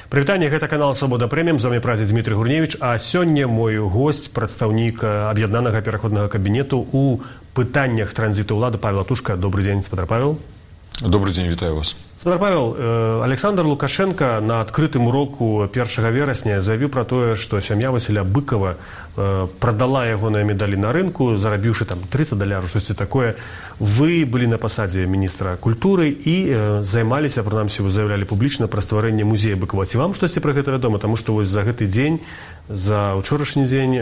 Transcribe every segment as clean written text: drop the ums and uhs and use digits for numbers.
Прывітанне, гэта канал «Свабода Прэміум», з вами працы Дмітрый Гурневіч, а сёння мой госць, прадстаўнік аб'яднанага пераходнага кабінету ў пытаннях транзіту ўлады Павел Атушка. Добрый день, спадар Павел. Добрый день, вітаю вас. Спадар Павел, Александр Лукашенко на адкрытым уроку 1 верасня заявіў пра тое, што сям'я Васіля Быкова прадала ягоныя медалі на рынку, зарабіўшы там $30, штосьці такое. Вы былі на пасадзе міністра культуры і займаліся, прынамсі, вы заяўлялі публічна пра стварэнне музея Быкова. Ці вам штосьці пра гэта вядома? Таму што вось за гэты дзень, за ўчорашні дзень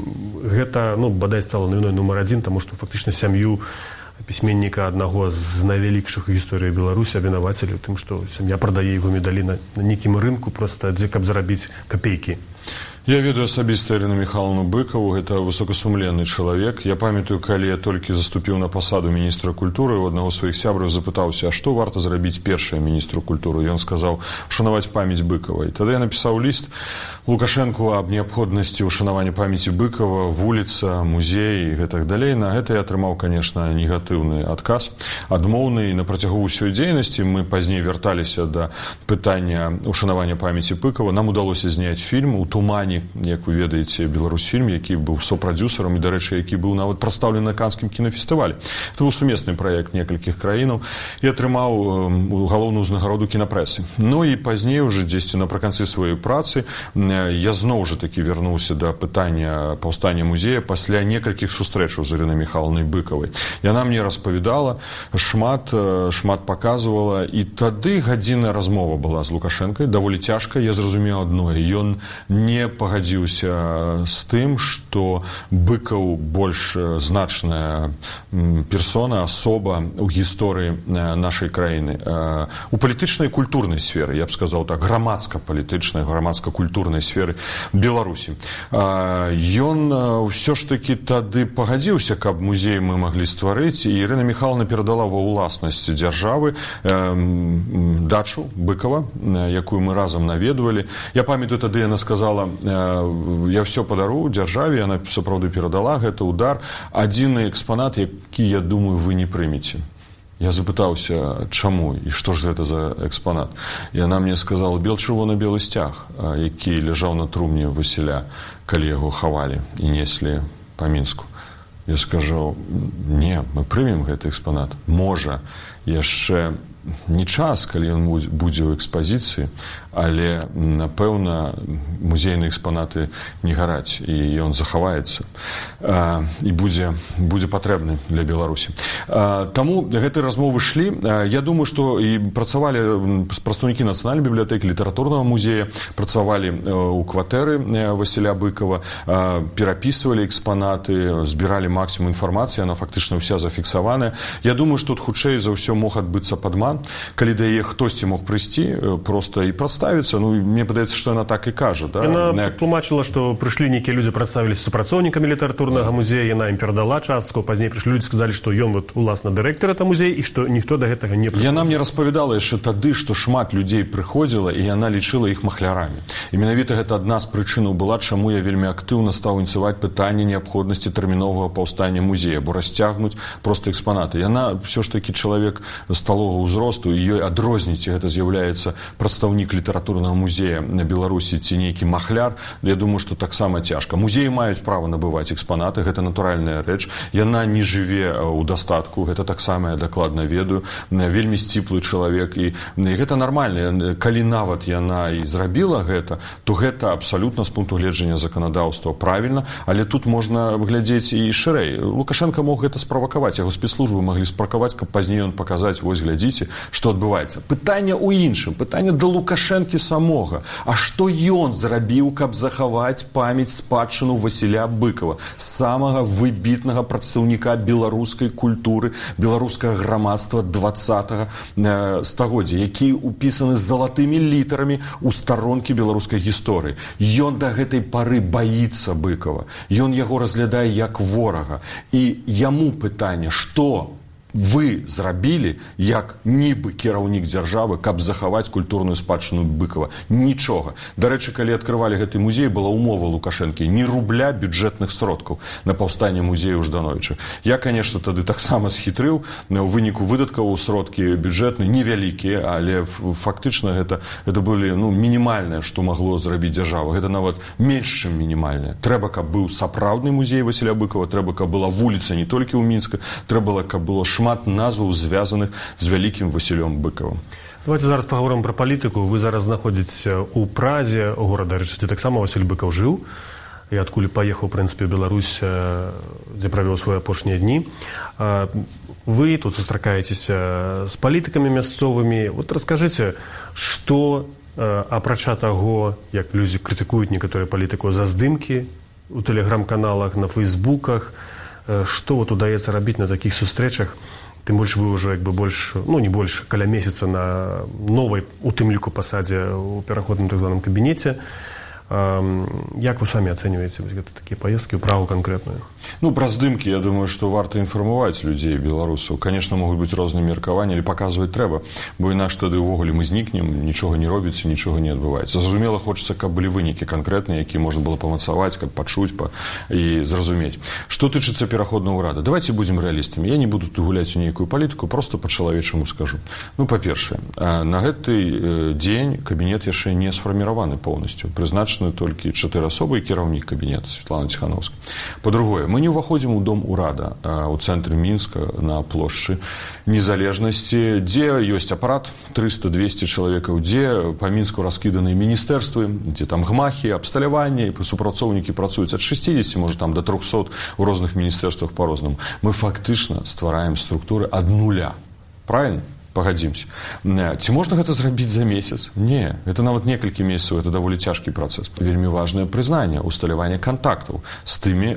гэта, бадай стала навіной нумар 1, таму што фактычна сям'ю пісьменніка аднаго з найвялікшых у гісторыі Беларусі абвінавацілі ў тым, што сям'я прадае яго медалі на нейкім рынку проста, каб зарабіць капейкі. Я ведаю асабіста Ірыну Михайловну Быкову, гэта высокасумленны чалавек. Я памятаю, калі я толькі заступіў на пасаду міністра культуры, у аднаго з сваіх сябраў запытаўся, а што варта зрабіць першае міністру культуры? Ён сказаў, ушанаваць памяць Быкова. І тады я напісаў ліст Лукашэнку аб неабходнасці ушанавання памяці Быкова, вуліца, музей і гэтак далей. На гэта я атрымаў, конечно, негатыўны адказ, адмоўны. І на працягу ўсёй дзейнасці мы пазней вярталіся да пытання ушанавання памяці Быкова. Нам удалося зняць фільм у тумане, як вы ведаеце, Беларусьфільм, які быў сопрадзюсарам і, дарэчы, які быў нават прадстаўлены на Канскім кінафестывалі. Это быў сумесны праект некалькіх краінаў і атрымаў галоўную ўзнагароду кінапрэсы. Ну і пазней уже дзесьці напрыканцы сваёй працы я зноў жа такі вярнуўся да пытання паўстання музея пасля некалькіх сустрэчаў з Ірынай Михайловнай Быкавай. Яна мне распавядала, шмат паказвала, і тады гадзінная размова была з Лукашэнкай, даволі цяжка. Я зразумеў адное, ён не пагадзіўся з тым, што Быкаў больш значная персона, асоба ў гісторыі нашай краіны. У палітычнай і культурнай сферы, я б сказаў так, грамадска-палітычнай, грамадска-культурнай сферы Беларусі. Ён ўсё ж такі тады пагадзіўся, каб музей мы маглі стварыць, і Ірына Михайловна перадала ва ўласнасць дзяржавы дачу Быкова, якую мы разам наведвалі. Я памятаю, тады яна сказала, я все падару дзяржаве, яна сапраўды перадала гэты удар. Адзіны экспанат, які, я думаю, вы не прымеце. Я запытаўся, чаму і што ж гэта за экспанат. Яна мне сказала, чырвона-белы сцяг, які ляжаў на трумне Васіля, калі яго хавалі і неслі па Мінску. Я скажу, не, мы прымем гэты экспанат. Можа, яшчэ не час, калі ён будзе ў экспазіцыі, але, напэўна, музейныя экспанаты не гараць, і ён захаваецца і будзе патрэбны для Беларусі. Таму гэтай размовы шлі. Я думаю, што і працавалі прадстаўнікі Нацыянальнай бібліятэкі, літаратурнага музея, працавалі ў кватэры Васіля Быкова, перапісвалі экспанаты, збіралі максімум інфармацыі, яна фактычна ўся зафіксаваная. Я думаю, што тут хутчэй за ўсё мог адбыцца падман, калі да яе хтосьці мог прыйсці проста і прадставіцца. Мне падаецца, што яна так і кажа. Да? Яна тлумачыла, што прыйшлі нейкія людзі, прадставіліся супрацоўнікамі літаратурнага музея, яна ім перадала частку, пазней прыйшлі людзі, сказалі, што ён уласна дырэктар гэта музея і што ніхто да гэтага не прыходзіў. Яна мне распавядала яшчэ тады, што шмат людзей прыходзіла, і яна лічыла іх махлярамі. І менавіта гэта адна з прычынаў была, чаму я вельмі актыўна стаў ініцыяваць пытанне неабходнасці тэрміновага паўстання музея, бо расцягнуць проста экспанаты. Яна ўсё ж такі чалавек сталога ўзросту, і ёй адрозніць, гэта з'яўляецца прадстаўнік літаратурнага музея на Беларусі ці нейкі махляр. Я думаю, што таксама цяжка. Музеі маюць права набываць экспанаты, гэта натуральная рэч. Яна не жыве ў дастатку, гэта таксама я дакладна ведаю. Вельмі сціплы чалавек, і гэта нармальна. Калі нават яна і зрабіла гэта, то гэта абсалютна з пункту гледжання заканадаўства правільна, але тут можна глядзець і шырэй. Лукашенко мог гэта справакаваць, яго спецслужбы маглі справакаваць, каб пазней ён паказаць, вось глядзіце, што адбываецца. Пытанне ў іншым, пытанне да Лукашэнкі самога. А што ён зрабіў, каб захаваць памяць спадчыну Васіля Быкова, самага выбітнага прадстаўніка беларускай культуры, беларускага грамадства 20-го стагоддзя, які ўпісаны з залатымі літарамі ў старонкі беларускай гісторыі. Ён да гэтай пары баіцца Быкова. Ён яго разглядае як ворага. І яму пытанне, што вы зрабілі як нібы кіраўнік дзяржавы, каб захаваць культурную спадчыну Быкова? Нічога. Дарэчы, калі адкрывалі гэты музей, была умова Лукашэнкі: ні рубля бюджэтных сродкаў на паўстанне музею Ждановіча. Я, конечно, тады таксама схітрыў. У выніку выдаткаў сродкі бюджэтныя невялікія, але фактычна гэта былі мінімальнае, што магло зрабіць дзяржава. Гэта нават менш, чым мінімальнае. Трэба, каб быў сапраўдны музей Васіля Быкова, трэба, каб была вуліца не толькі ў Мінска, трэба, каб было шмат назваў, звязаных з вялікім Васілём Быкавым. Давайте зараз паговорым пра палітыку. Вы зараз знаходзіцеся ў Празе, горада, рэчы, таксама Васіль Быкаў жыў, і адкуль паехаў, у прынцыпе, ў Беларусь, дзе правёў свае апошнія дні. Вы тут сустракаецеся з палітыкамі мясцовымі. Вот раскажыце, што, апрача таго, як людзі крытыкуюць некаторыя палітыку за здымкі у тэлеграм-каналах, на фейсбуках, што вот удаецца рабіць на такіх сустрэчах? Тым больш вы ўжо больш, не больш, каля месяца на новай, у тым ліку, пасадзе ў пераходным так званым кабінеце. Як вы самі ацэньваеце такія паездкі ў Прагу канкрэтную? Пра здымкі, я думаю, што варта інфармаваць людзей, беларусаў. Конечно, могуць быць розныя меркаванні, але паказваць трэба, бо інакш тады ўвогуле мы знікнем, нічога не робіцца, нічога не адбываецца. Зразумела, хочацца, каб былі вынікі канкрэтныя, якія можна было памацаваць, каб пачуць і зразумець. Што тычыцца пераходнага ўрада? Давайте будзем рэалістамі. Я не буду тут гуляць у нейкую палітыку, проста па-чалавечаму скажу. Па-першае, на гэты дзень кабінет яшчэ не сфарміраваны поўнасцю. Прызначаны толькі 4 асобы і кіраўнік кабінета Светлана Ціхановская. Па-другое, мы не ўваходзім у дом урада ў цэнтры Мінска на плошчы Незалежнасці, дзе ёсць апарат 300-200 чалавекаў, дзе па Мінску раскіданыя міністэрствы, дзе там гмахі, абсталяванне, супрацоўнікі працуюць ад 60, можа там да 300 у розных міністэрствах па-рознаму. Мы фактычна ствараем структуры ад нуля. Правильно? Пагадзімся. Ці можна гэта зрабіць за месяц? Не. Гэта нават некалькі месяцаў, гэта даволі цяжкі працэс. Вельмі важнае прызнанне, усталяванне кантактаў з тымі,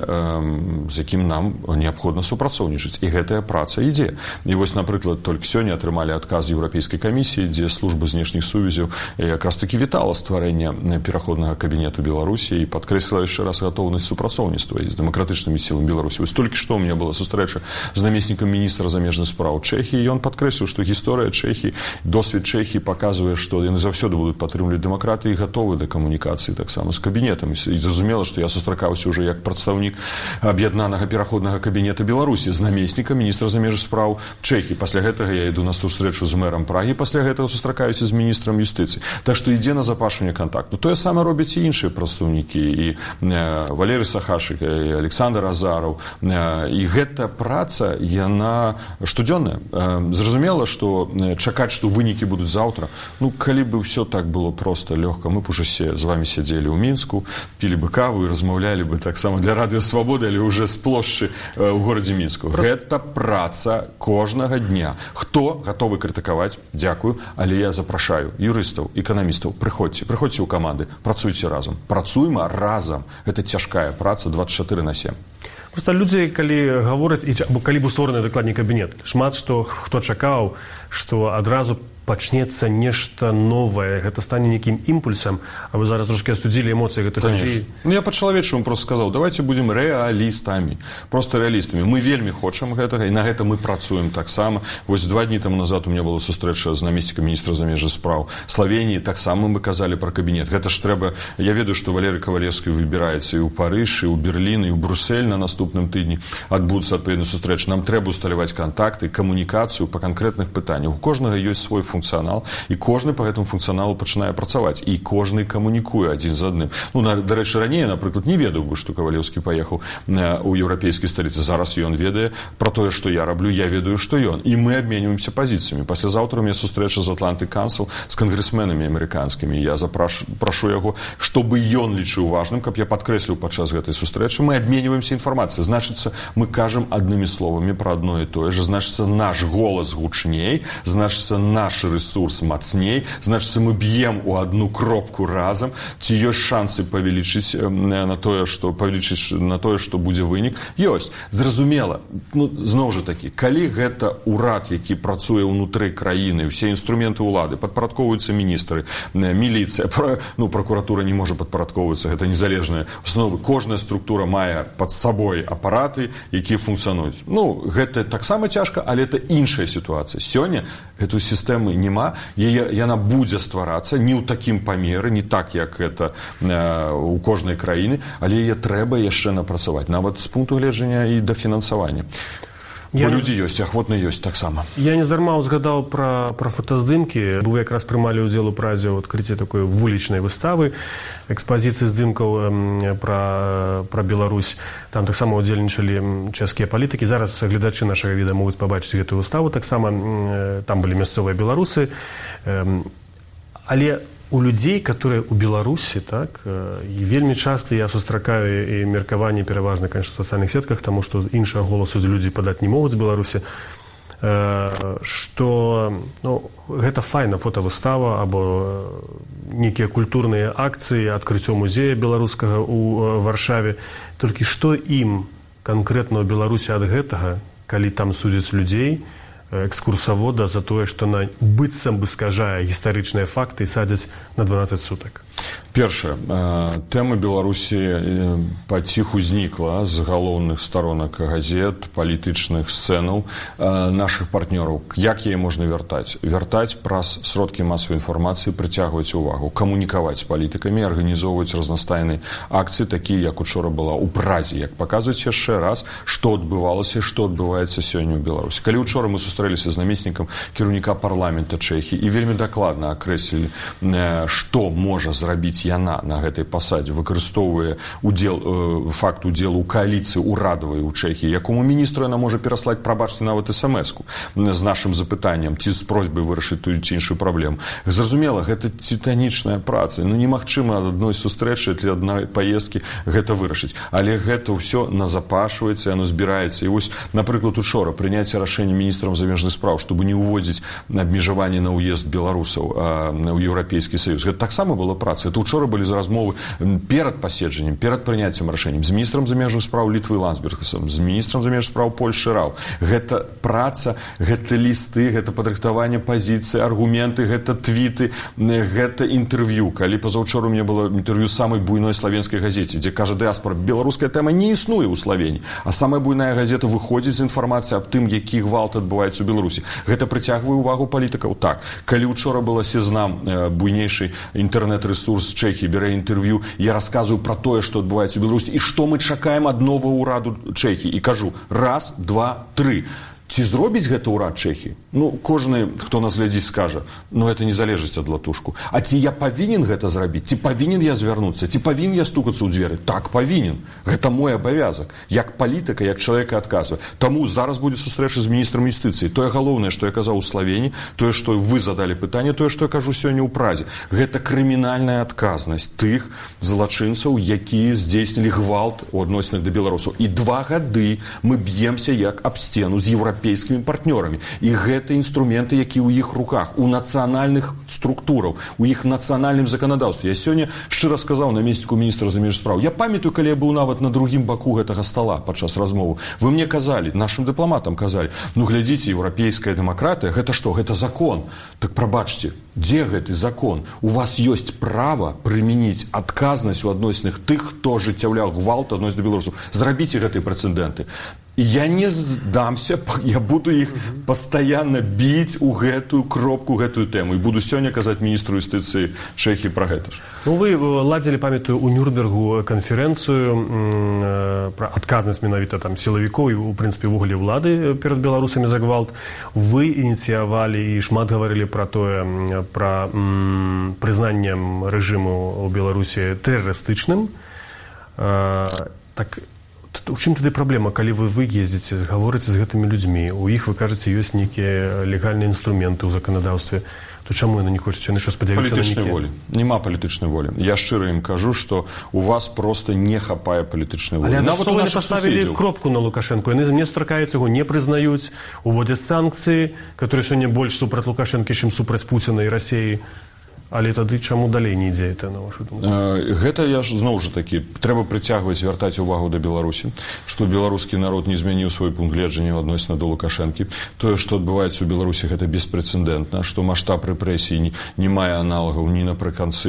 з якім нам неабходна супрацоўнічаць. І гэтая праца ідзе. І вось, напрыклад, толькі сёння атрымалі адказ Еўрапейскай камісіі, дзе служба знешніх сувязяў якраз такі вітала стварэнне пераходнага кабінету Беларусі і падкрэсліла яшчэ раз гатоўнасць супрацоўніцтва з дэмакратычнымі сіламі Беларусі. Вось толькі што ў мяне была сустрэча з намеснікам міністра замежных спраў Чэхіі, і ён падкрэсліў, што гісторыя Чэхіі, досвед Чэхіі паказвае, што яны заўсёды будуць падтрымліваць дэмакратыі і гатовы да камунікацыі таксама з кабінетам. І зразумела, што я сустракаўся ўжо як прадстаўнік аб'яднанага пераходнага кабінета Беларусі з намеснікам міністра замежных спраў Чэхіі. Пасля гэтага я іду на сустрэчу з мэрам Прагі, пасля гэтага сустракаюся з міністрам юстыцыі. Так што ідзе назапашванне кантакту. Тое саме робяць і іншыя прадстаўнікі, і Валерый Сахашык, і Александр Азараў. І гэта праца, яна штодзённая. Зразумела, што чакаць, што вынікі будуць заўтра. Калі бы ўсё так было проста, лёгка, мы б уже з вами сядзелі ў Мінску, пілі бы каву і размаўлялі бы таксама для Радыё Свабоды, але ўжо з плошчы ў горадзе Мінску. Гэта праца кожнага дня. Хто гатовы крытыкаваць? Дзякую, але я запрашаю юрыстаў, эканамістаў, прыходзьце ў каманды, працуйце разам. Працуйма разам. Гэта цяжкая праца 24/7. Просто людзі, калі гавораць, або калі быў створаны дакладней кабінет, шмат хто чакаў, што адразу пачнецца нешта новае, гэта стане нейкім імпульсам, а вы зараз трошки астудзілі эмоцыі гэтых людзей. Я па-чалавечаму просто сказаў, давайте будзем рэалістамі, просто рэалістамі. Мы вельмі хочам гэтага, і на гэта мы працуем таксама. Вось 2 дні таму назад у меня была сустрэча з намеснікам міністра замежных спраў Славеніі, таксама мы казалі пра кабінет. Гэта ж трэба, я ведаю, што Валерый Кавалевскі выбіраецца і ў Парыж, і ў Берлін, і ў Брюссель на наступным тыдні адбудуцца адпаведна сустрэчы. Нам трэба усталяваць кантакты, камунікацыю па канкрэтных пытаннях. У кожнага ёсць свой функцыянал, і кожны па гэтаму функцыяналу пачынае працаваць, і кожны камунікуе адзін з адным. Дарэчы, раней, напрыклад, не ведаў бы, што Кавалеўскі паехаў у еўрапейскай сталіцы. Зараз ён ведае пра тое, што я раблю, я ведаю, што ён. І мы абменьваемся пазіцыямі. Паслязаўтра у меня сустрэча з Атланты Кансел з кангрэсменамі амерыканскімі. Я прашу яго, чтобы ён лічыў важным, каб я падкрэсліў падчас гэтай сустрэчы. Мы абменьваемся інфармацыяй. Значыцца, мы кажам аднымі словамі пра адно і тое ж. Значыцца, наш голас гучней, значыцца, наш рэсурс мацней, значыць, мы б'ем у одну кропку разам, ці ёсць шансы павелічыць на тое, што будзе вынік? Ёсць. Зразумела, зноў жа такі, калі гэта ўрад, які працуе ўнутры краіны, усе інструменты ўлады, падпарадковваюцца міністры, міліцыя, пракуратура не можа падпарадковвацца, гэта незалежная установа, кожная структура мае пад сабой апараты, якія функцыянуюць. Гэта таксама цяжка, але это іншая сітуацыя. Сёння эту сістэму няма, яна будзе стварацца не ў такім памеры, не так, як это у кожнай краіны, але яе трэба яшчэ напрацаваць, нават з пункту гледжання і да фінансавання. Бо людзі ёсць, ахвотна ёсць таксама. Я нездарма узгадаў пра фотаздымкі. Вы якраз прымалі ўдзел у празе ў адкрыцці такой вулічнай выставы, экспазіцыі здымкаў пра Беларусь. Там таксама ўдзельнічалі чэшскія палітыкі. Зараз гледачы нашага віда могуць пабачыць гэтую выставу. Таксама там былі мясцовыя беларусы. Але у людзей, которые у Беларусі, так, і вельмі часта я сустракаю і меркаванне пераважна, конечно, в сацыяльных сетках, таму што іншага голасу людзі падаць не могуць з Беларусі, што гэта файна фотавыстава або нейкія культурныя акцыі, адкрыццё музея беларускага ў Варшаве. Толькі што ім канкрэтна ў Беларусі ад гэтага, калі там судзяць людзей, экскурсавода за тое, што на быццам бы скажае гістарычныя факты і садзяць на 12 сутак? Першае, тэма Беларусі паціху знікла з галоўных сторонак газет, палітычных сцэнаў нашых партнёраў. Як яе можна вяртаць? Вяртаць праз сродкі масавай інфармацыі, прыцягваць увагу, камунікаваць з палітыкамі, арганізоўваць разнастайныя акцыі, такія, як учора была ў Празе, як паказваць яшчэ раз, што адбывалася, што адбываецца сёння ў Беларусі. Калі учора мы сустрэліся з намеснікам кіраўніка парламента Чэхіі і вельмі дакладна акрэслілі, што можа зрабіць яна на гэтай пасадзе, выкарыстоўвае факт удзелу ў кааліцыі урадавай у Чэхіі, якому міністру яна можа пераслаць, прабачце, нават смс-ку з нашым запытаннем ці з просьбай вырашыць тую ці іншую праблему. Зразумела, гэта титанічная праца. Немагчыма ад адной сустрэчы ці адной паездкі гэта вырашыць. Але гэта ўсё назапашваецца, яно збіраецца. І вось, напрыклад, учора прыняцце рашэння міністрам замежных спраў, чтобы не уводзіць абмежаванні на ўезд беларусаў у Еўрапейскі Саюз. Гэта таксама была праца. Это учора былі размовы перад паседжаннем, перад прыняццем рашэннем з міністрам замежных спраў Літвы Ландсбергасам, з міністрам замежных спраў Польшчы Рау. Гэта праца, гэта лісты, гэта падрыхтаванне пазіцыі, аргументы, гэта твіты, гэта інтэрв'ю. Калі пазаўчора у мяне было інтэрв'ю самай буйной славенскай газеце, дзе кажа дыаспора, беларуская тэма не існуе ў Славені, а самая буйная газета выходзіць з інфармацыяй аб тым, які гвалт адбываецца ў Беларусі. Гэта прыцягвае увагу палітыкаў? Так. Калі учора была Сезнам, буйнейшы інтэрнэт-рэсурс Чэхіі, бярэ інтэрв'ю, я расказваю пра тое, што адбываецца ў Беларусі і што мы чакаем ад новага ўраду Чэхіі. І кажу, раз, два, тры. Ці зробіць гэта ўрад Чэхіі? Кожны, хто нас глядзіць, скажа, это не залежыць ад латушку. А ці я павінен гэта зрабіць? Ці павінен я звярнуцца? Ці павінен я стукацца ў дзверы? Так, павінен. Гэта мой абавязак. Як палітыка, як чалавека адказвае. Таму зараз будзе сустрэча з міністрам юстыцыі. Тое галоўнае, што я казаў у Славені, тое, што вы задалі пытанне, тое, што я кажу сёння ў Празе. Гэта крымінальная адказнасць тых злачынцаў, якія здзейснілі гвалт у адносінах да беларусаў. І 2 гады мы б'емся як аб сцену з еўрапейскімі партнёрамі. І гэта інструменты, які ў іх руках, у нацыянальных структураў, у іх нацыянальным заканадаўстве. Я сёння шчыра сказаў намесніку міністра замежных спраў. Я памятаю, калі я быў нават на другім баку гэтага стала падчас размовы. Вы мне казалі, нашым дыпламатам казалі, глядзіце, еўрапейская дэмакратыя, гэта што? Гэта закон. Так прабачце, дзе гэты закон? У вас ёсць права прымяніць адказнасць у адносінах тых, хто ажыццяўляў гвалт адносін да беларусаў. Зрабіце гэтыя прэцэдэнты. Я не здамся, я буду іх пастаянна біць у гэтую кропку, гэтую тэму. І буду сёння казаць міністру юстыцыі Чэхіі пра гэта ж. Вы ладзілі, памятаю, у Нюрнбергу канферэнцыю пра адказнасць менавіта там сілавікоў і, у прынцыпе, вугле ўлады перад беларусамі за гвалт. Вы ініцыявалі і шмат гаварылі пра тое, пра прызнанне рэжыму ў Беларусі тэрарыстычным. Так, у чым тады праблема, калі вы ездзіце, гаворыце з гэтымі людзьмі, у іх, вы кажаце, ёсць нейкія легальныя інструменты ў заканадаўстве. то чаму яны не хочуць, яны што спадзяюцца на палітычнай волі. Няма палітычнай волі. Я шчыра ім кажу, што у вас просто не хапае палітычнай волі. Але нават у нашых паставілі кропку на Лукашенко, яны не сустракаюцца, яго не прызнаюць, уводзяць санкцыі, которые сёння больш супраць Лукашэнкі, чым супраць Пуціна і Расіі. Але тады чаму далей не ідзе это, на вашу думку? Гэта я ж зноў жа такі, трэба прыцягваць, вяртаць увагу да Беларусі, што беларускі народ не змяніў свой пункт гледжання адносна да Лукашэнкі. Тое, што адбываецца ў Беларусі, гэта беспрэцэдэнтна, што маштаб рэпрэсій не мае аналагаў ні напрыканцы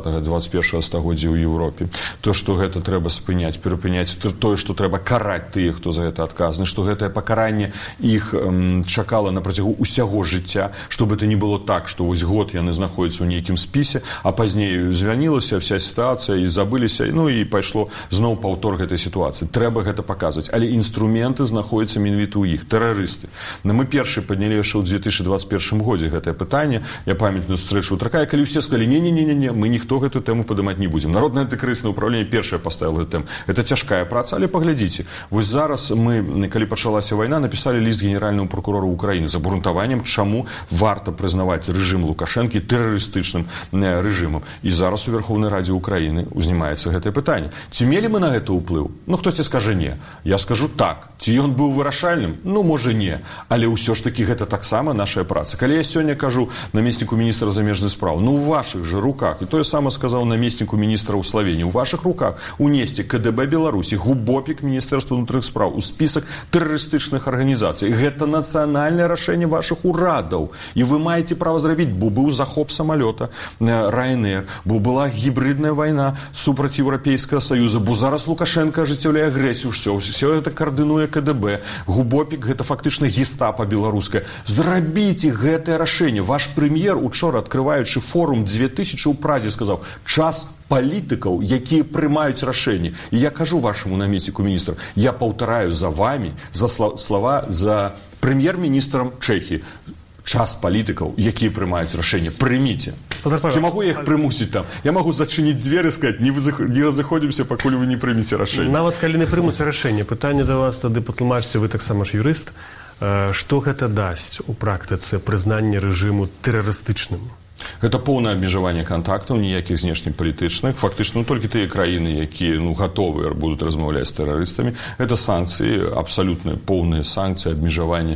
20-21 стагоддзя ў Еўропе. То, што гэта трэба спыняць, перапыняць, тое, што трэба караць тых, хто за гэта адказны, што гэтае пакаранне іх чакала на працягу ўсяго жыцця, чтобы это не было так, што вось год яны знаходзяцца ў нейкім спісе, а пазней звянілася вся сітуацыя і забыліся, ну і пайшло зноў паўтор гэтай сітуацыі. Трэба гэта паказваць, але інструменты знаходзяцца менавіта ў іх, тэрарысты. Мы першы паднялі яшчэ ў 2021 годзе гэтае пытанне. Я памятную сустрэчу ўтракаю, калі ўсе сказалі, не, мы ніхто гэту тэму падымаць не будзем. Народнае антыкрызнае ўправленне першае паставіла гэту тэму. Это цяжкая праца, але паглядзіце. Вось зараз мы, калі пачалася вайна, напісалі ліст генеральнаму прокурору Украіны з абгрунтаваннем, чаму варта прызнаваць рэжым Лукашэнкі тэрарыстычным рэжымам. І зараз у Верховнай Радзе Украіны узнімаецца гэтае пытанне. Ці мелі мы на гэта ўплыў? Ну, хтосьці скажа не. Я скажу так. Ці ён быў вырашальным? Ну, можа, не. Але ўсё ж такі гэта таксама нашая праца. Калі я сёння кажу намесніку міністра замежных спраў, ну, у вашых жа руках, і тое сама сказаў намесніку міністра ў Славенії, у вашых руках унесці КДБ Беларусі, губопік Міністэрства ўнутраных спраў у спісак тэрарыстычных арганізацый. Гэта нацыянальнае рашэнне вашых урадаў. І вы маеце права зрабіць, бо быў захоп самалёта Ryanair, бо была гібридная вайна супраць Еўрапейскага Саюза, бо зараз Лукашенко ажыццяўляе агрэсію, ўсё гэта каардынуе КДБ, губопік гэта фактычна гестапа беларуская. Зрабіце гэтае рашэнне. Ваш прэм'ер учора, адкрываючы форум 2000 у Празе, сказаў: час палітыкаў, якія прымаюць рашэнні. І я кажу вашаму намесніку міністра, я паўтараю за вами, за слова за прэм'ер-міністрам Чэхіі. Час палітыкаў, якія прымаюць рашэнне, прыміце. Ці магу я іх прымусіць там? Я магу зачыніць дзверы, сказаць, не разыходзімся, пакуль вы не прымеце рашэнне. Нават калі не прымуць рашэнне, пытанне да вас тады патлумачце, вы таксама ж юрыст, што гэта дасць у практыцы прызнання рэжыму тэрарыстычным? Гэта поўнае абмежаванне кантактаў, ніякіх знешнепалітычных. Фактычна, толькі тыя краіны, якія гатовыя будуць размаўляць з тэрарыстамі. Гэта санкцыі, абсалютна поўныя санкцыі, абмежаванне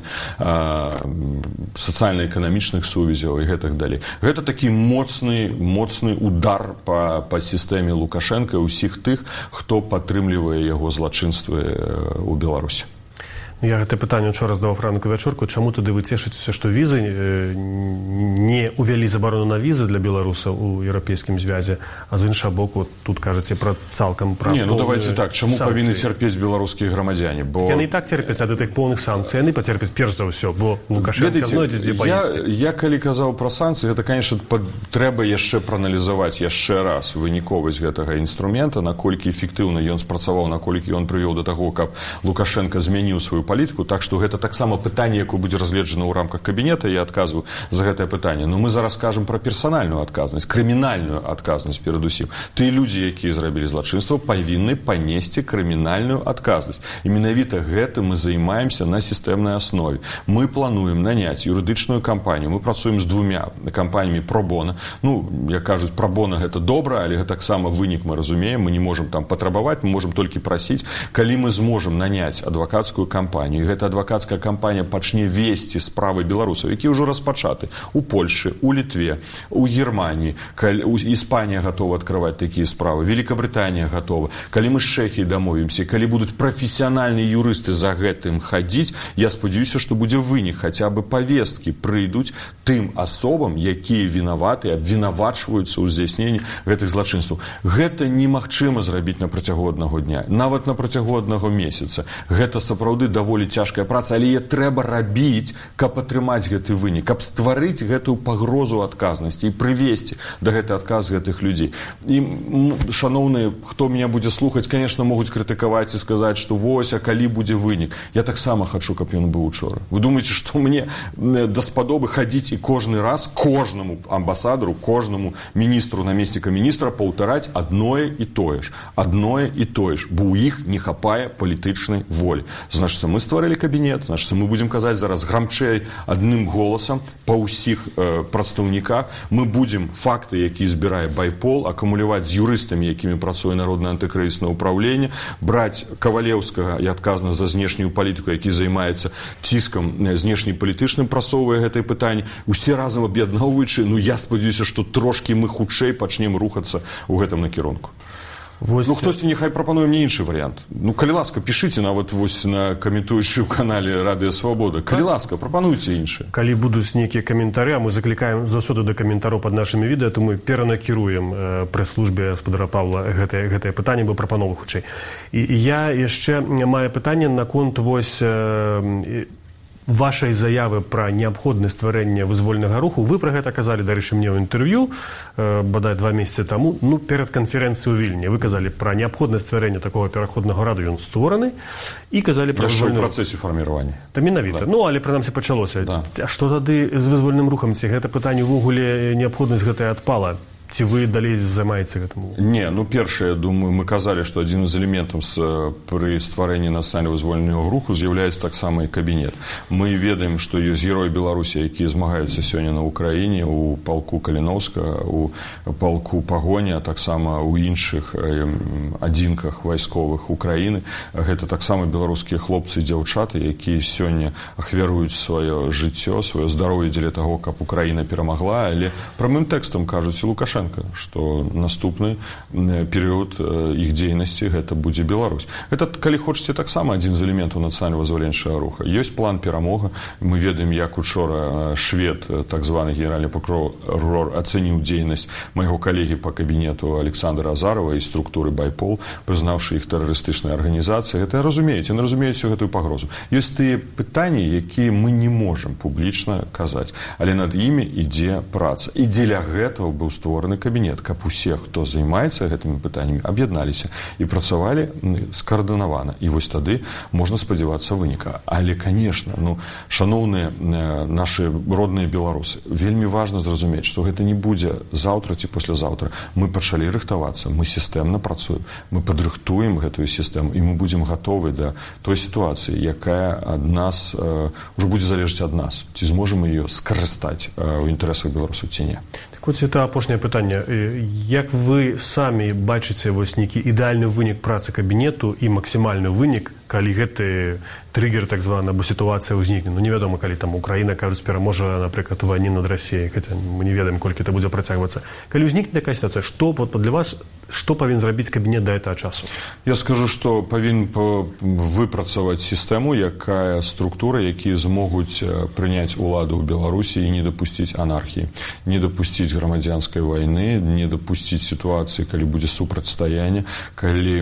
сацыяльна-эканамічных сувязяў і гэтак далей. Гэта такі моцны удар па сістэме Лукашэнка і ўсіх тых, хто падтрымлівае яго злачынствы ў Беларусі. Я гэтае пытанне учора задаваў ранку вячорку, чаму тады вы цешыцеся, што візы не увялі забарону на візы для беларусаў у еўрапейскім звязе, а з іншага боку тут кажаце пра цалкам пра не, ну давайте так, чаму павінны цярпець беларускія грамадзяне? Бо яны і так церпяць ад гэтых поўных санкцый, яны пацерпяць перш за ўсё, бо Лукашенко знойдзе дзе баісці. Я калі казаў пра санкцыі, гэта, конечно, трэба яшчэ прааналізаваць яшчэ раз выніковасць гэтага інструмента, наколькі эфектыўна ён спрацаваў, наколькі ён прывёў да таго, каб Лукашенко змяніў сваю палітыку, так што гэта таксама пытанне, якое будзе разгледжана ў рамках кабінета, я адказваю за гэтае пытанне. Но мы зараз кажам пра персанальную адказнасць, крымінальную адказнасць перадусім. Тыя людзі, якія зрабілі злачынства, павінны панесці крымінальную адказнасць. І менавіта гэтым мы займаемся на сістэмнай аснове. Мы плануем наняць юрыдычную кампанію. Мы працуем з двумя кампаніямі пробона. Ну, як кажуць, пробона гэта добра, але гэта таксама вынік мы разумеем. Мы не можам там патрабаваць, мы можам толькі прасіць. Калі мы зможам наняць адвакацкую кампанію, гэта адвакацкая кампанія пачне весці справы беларусаў, якія ўжо распачаты у Польшы, у Літве, у Германіі, Іспанія гатова адкрываць такія справы, Великабрытанія гатова. Калі мы з Чэхіяй дамовімся, калі будуць прафесіянальныя юрысты за гэтым хадзіць, я спадзяюся, што будзе вынік, хаця бы павесткі прыйдуць тым асобам, якія вінаваты, абвінавачваюцца ў здзяйсненні гэтых злачынстваў. Гэта немагчыма зрабіць на працягу аднаго дня, нават на працягу аднаго месяца. Гэта сапраўды даволі цяжкая праца, але яе трэба рабіць, каб атрымаць гэты вынік, каб стварыць гэтую пагрозу адказнасці і прывесці да гэтай адказ гэтых людзей. І, шаноўныя, хто мяне будзе слухаць, конечно, могуць крытыкаваць і сказаць, што вось, а калі будзе вынік. Я таксама хачу, каб ён быў учора. Вы думаеце, што мне даспадобы хадзіць і кожны раз кожнаму амбасадару, кожнаму міністру, намесніка міністра паўтараць адное і тое ж, бо ў іх не хапае палітычнай волі. Значыцца, мы мы стварылі кабінет, значит, мы будзем казаць зараз грамчэй адным голасам па ўсіх прадстаўніках, мы будзем факты, якія збірае байпол, акумуляваць з юрыстамі, якімі працуе народнае антыкрызіснае ўпраўленне, браць Кавалеўскага і адказна за знешнюю палітыку, які займаецца ціскам знешнепалітычным, прасоўвае гэтае пытанне, усе разам аб'ядноўваючы, я спадзяюся, што трошкі мы хутчэй пачнем рухацца ў гэтым накірунку. Хтосьці няхай прапануе мне іншы варыянт. Калі ласка, пішыце нават на каментуючы ў канале Радыё Свабода. Калі ласка, прапануйце іншыя. Калі будуць нейкія каментары, а мы заклікаем заўсёды да каментараў пад нашымі відэа, то мы перанакіруем прэс-службе гаспадара Павла гэтае пытанне, бо прапановы хутчэй. І я яшчэ маю пытанне наконт вашай заявы пра неабходнасць стварэння вызвольнага руху. Вы пра гэта казалі, дарэчы, мне ў інтэрв'ю, бадай 2 месяцы таму, перад канферэнцыяй у Вільні. Вы казалі пра неабходнасць стварэння такога пераходнага раду, ён створаны, і казалі пра вызвольны рух. Яшчэ ў працэсе фарміравання. Менавіта. Але прынамсі пачалося. А што тады з вызвольным рухам? Ці гэта пытанне ўвогуле неабходнасць гэтая адпала? Ці вы далей займаеце гэтым? Не, першае, думаю, мы казалі, што адзін з элементаў пры стварэнні нацыянальнага вызвольнага руху з'яўляецца таксама і кабінет. Мы ведаем, што ёсць героі Беларусі, якія змагаюцца сёння на Ўкраіне, у палку Каліноўскага, у палку Пагоні, а таксама ў іншых адзінках вайсковых Украіны. Гэта таксама беларускія хлопцы і дзяўчаты, якія сёння ахвяруюць сваё жыццё, сваё здароўе дзеля таго, каб Украіна перамагла, але прамым тэкстам кажуць і Лукашенко, што наступны перыяд іх дзейнасці гэта будзе Беларусь. Гэта, калі хочаце, таксама адзін з элементаў нацыянальна-вызваленчага руха. Ёсць план перамога. Мы ведаем, як учора швед, так званы генеральны прокурор, ацэніў дзейнасць майго калегі па кабінету Александра Азарова і структуры байпол, прызнаўшы іх тэрарыстычнай арганізацыяй. Гэта разумеюць гэтую пагрозу. Ёсць тыя пытанні, якія мы не можам публічна казаць, але над імі ідзе праца. І дзеля гэтага быў створаны кабінет, каб усе, хто займаецца гэтымі пытаннямі, аб'ядналіся і працавалі скаардынавана. І вось тады можна спадзявацца выніка. Але, канешне, шаноўныя нашы родныя беларусы, вельмі важна зразумець, што гэта не будзе заўтра ці паслязаўтра. Мы пачалі рыхтавацца, мы сістэмна працуем, мы падрыхтуем гэтую сістэму, і мы будзем гатовы да той сітуацыі, якая ад нас ўжо будзе залежаць ад нас. Ці зможам ее скарыстаць у інтарэсах беларусаў ці не. Хоць гэта апошняе пытанне. Як вы самі бачыце нейкі ідэальны вынік працы кабінету і максімальны вынік, калі гэты триггер, так званы, або сітуацыя ўзнікне? Невядома, калі там Украіна, кажуць, пераможа, напрыклад, у вайне над Расіяй, хаця мы не ведаем, колькі это будзе працягвацца. Калі ўзнікне такая сітуацыя, што для вас, што павінен зрабіць кабінет да гэтага часу? Я скажу, што павінен выпрацаваць сістэму, якая структура, якія змогуць прыняць уладу ў Беларусі і не дапусціць анархіі, не дапусціць грамадзянскай вайны, не дапусціць сітуацыі, калі будзе супрацьстаянне, калі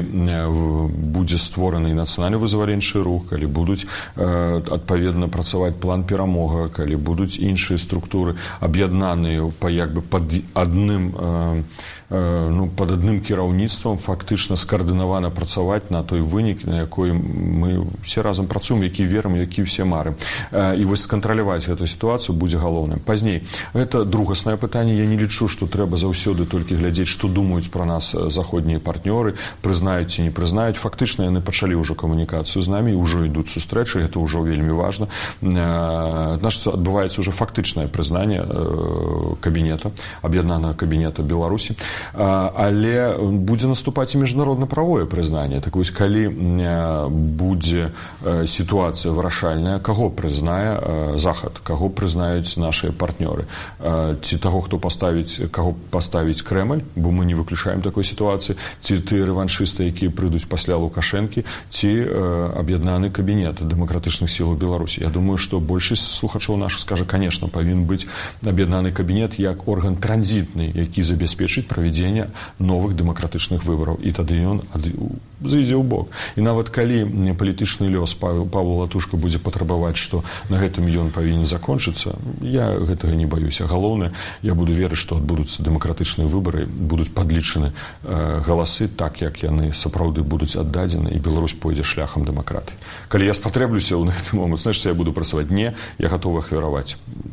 будзе створаны нацыянальна-вызваленчы рух, калі будуць адпаведна працаваць план перамога, калі будуць іншыя структуры аб'яднаныя пад адным кіраўніцтвам, фактычна скаардынавана працаваць на той вынік, на якой мы все разам працуем, які верым, які ўсе марым. І вось скантраляваць гэту сітуацыю будзе галоўным. Пазней, гэта другаснае пытанне. Я не лічу, што трэба заўсёды толькі глядзець, што думаюць пра нас заходнія партнёры, прызнаюць ці не прызнаюць. Фактычна яны пачалі ўжо камунікацыю з намі, ўжо ідуць сустрэчы, гэта ўжо вельмі важна. Адбываецца ўжо фактычнае прызнанне кабінета, аб'яднанага кабінета Беларусі. Але будзе наступаць і міжнародна-правое прызнанне. Так вось, калі будзе сітуацыя вырашальная, каго прызнае Захад, каго прызнаюць нашыя партнёры, ці таго, каго паставіць Крэмль, бо мы не выключаем такой сітуацыі, ці тыя рэваншысты, якія прыйдуць пасля Лукашэнкі, ці аб'яднаны кабінет дэмакратычных сілаў Беларусі. Я думаю, што большасць слухачоў нашых скажа, конечно, павінен быць аб'яднаны кабінет як орган транзітны, які забяспечыць правядзення новых дэмакратычных выбараў. І тады ён зайдзе ў бок. І нават калі палітычны лёс Павла Латушка будзе патрабаваць, што на гэтым ён павінен закончыцца, я гэтага не баюся. Галоўнае, я буду верыць, што адбудуцца дэмакратычныя выбары, будуць падлічаны галасы так, як яны сапраўды будуць аддадзены, і Беларусь пойдзе шляхам дэмакратыі. Калі я спатрэблюся ў гэты момант, значыць, я буду працаваць. Не, я гатовы ахвяраваць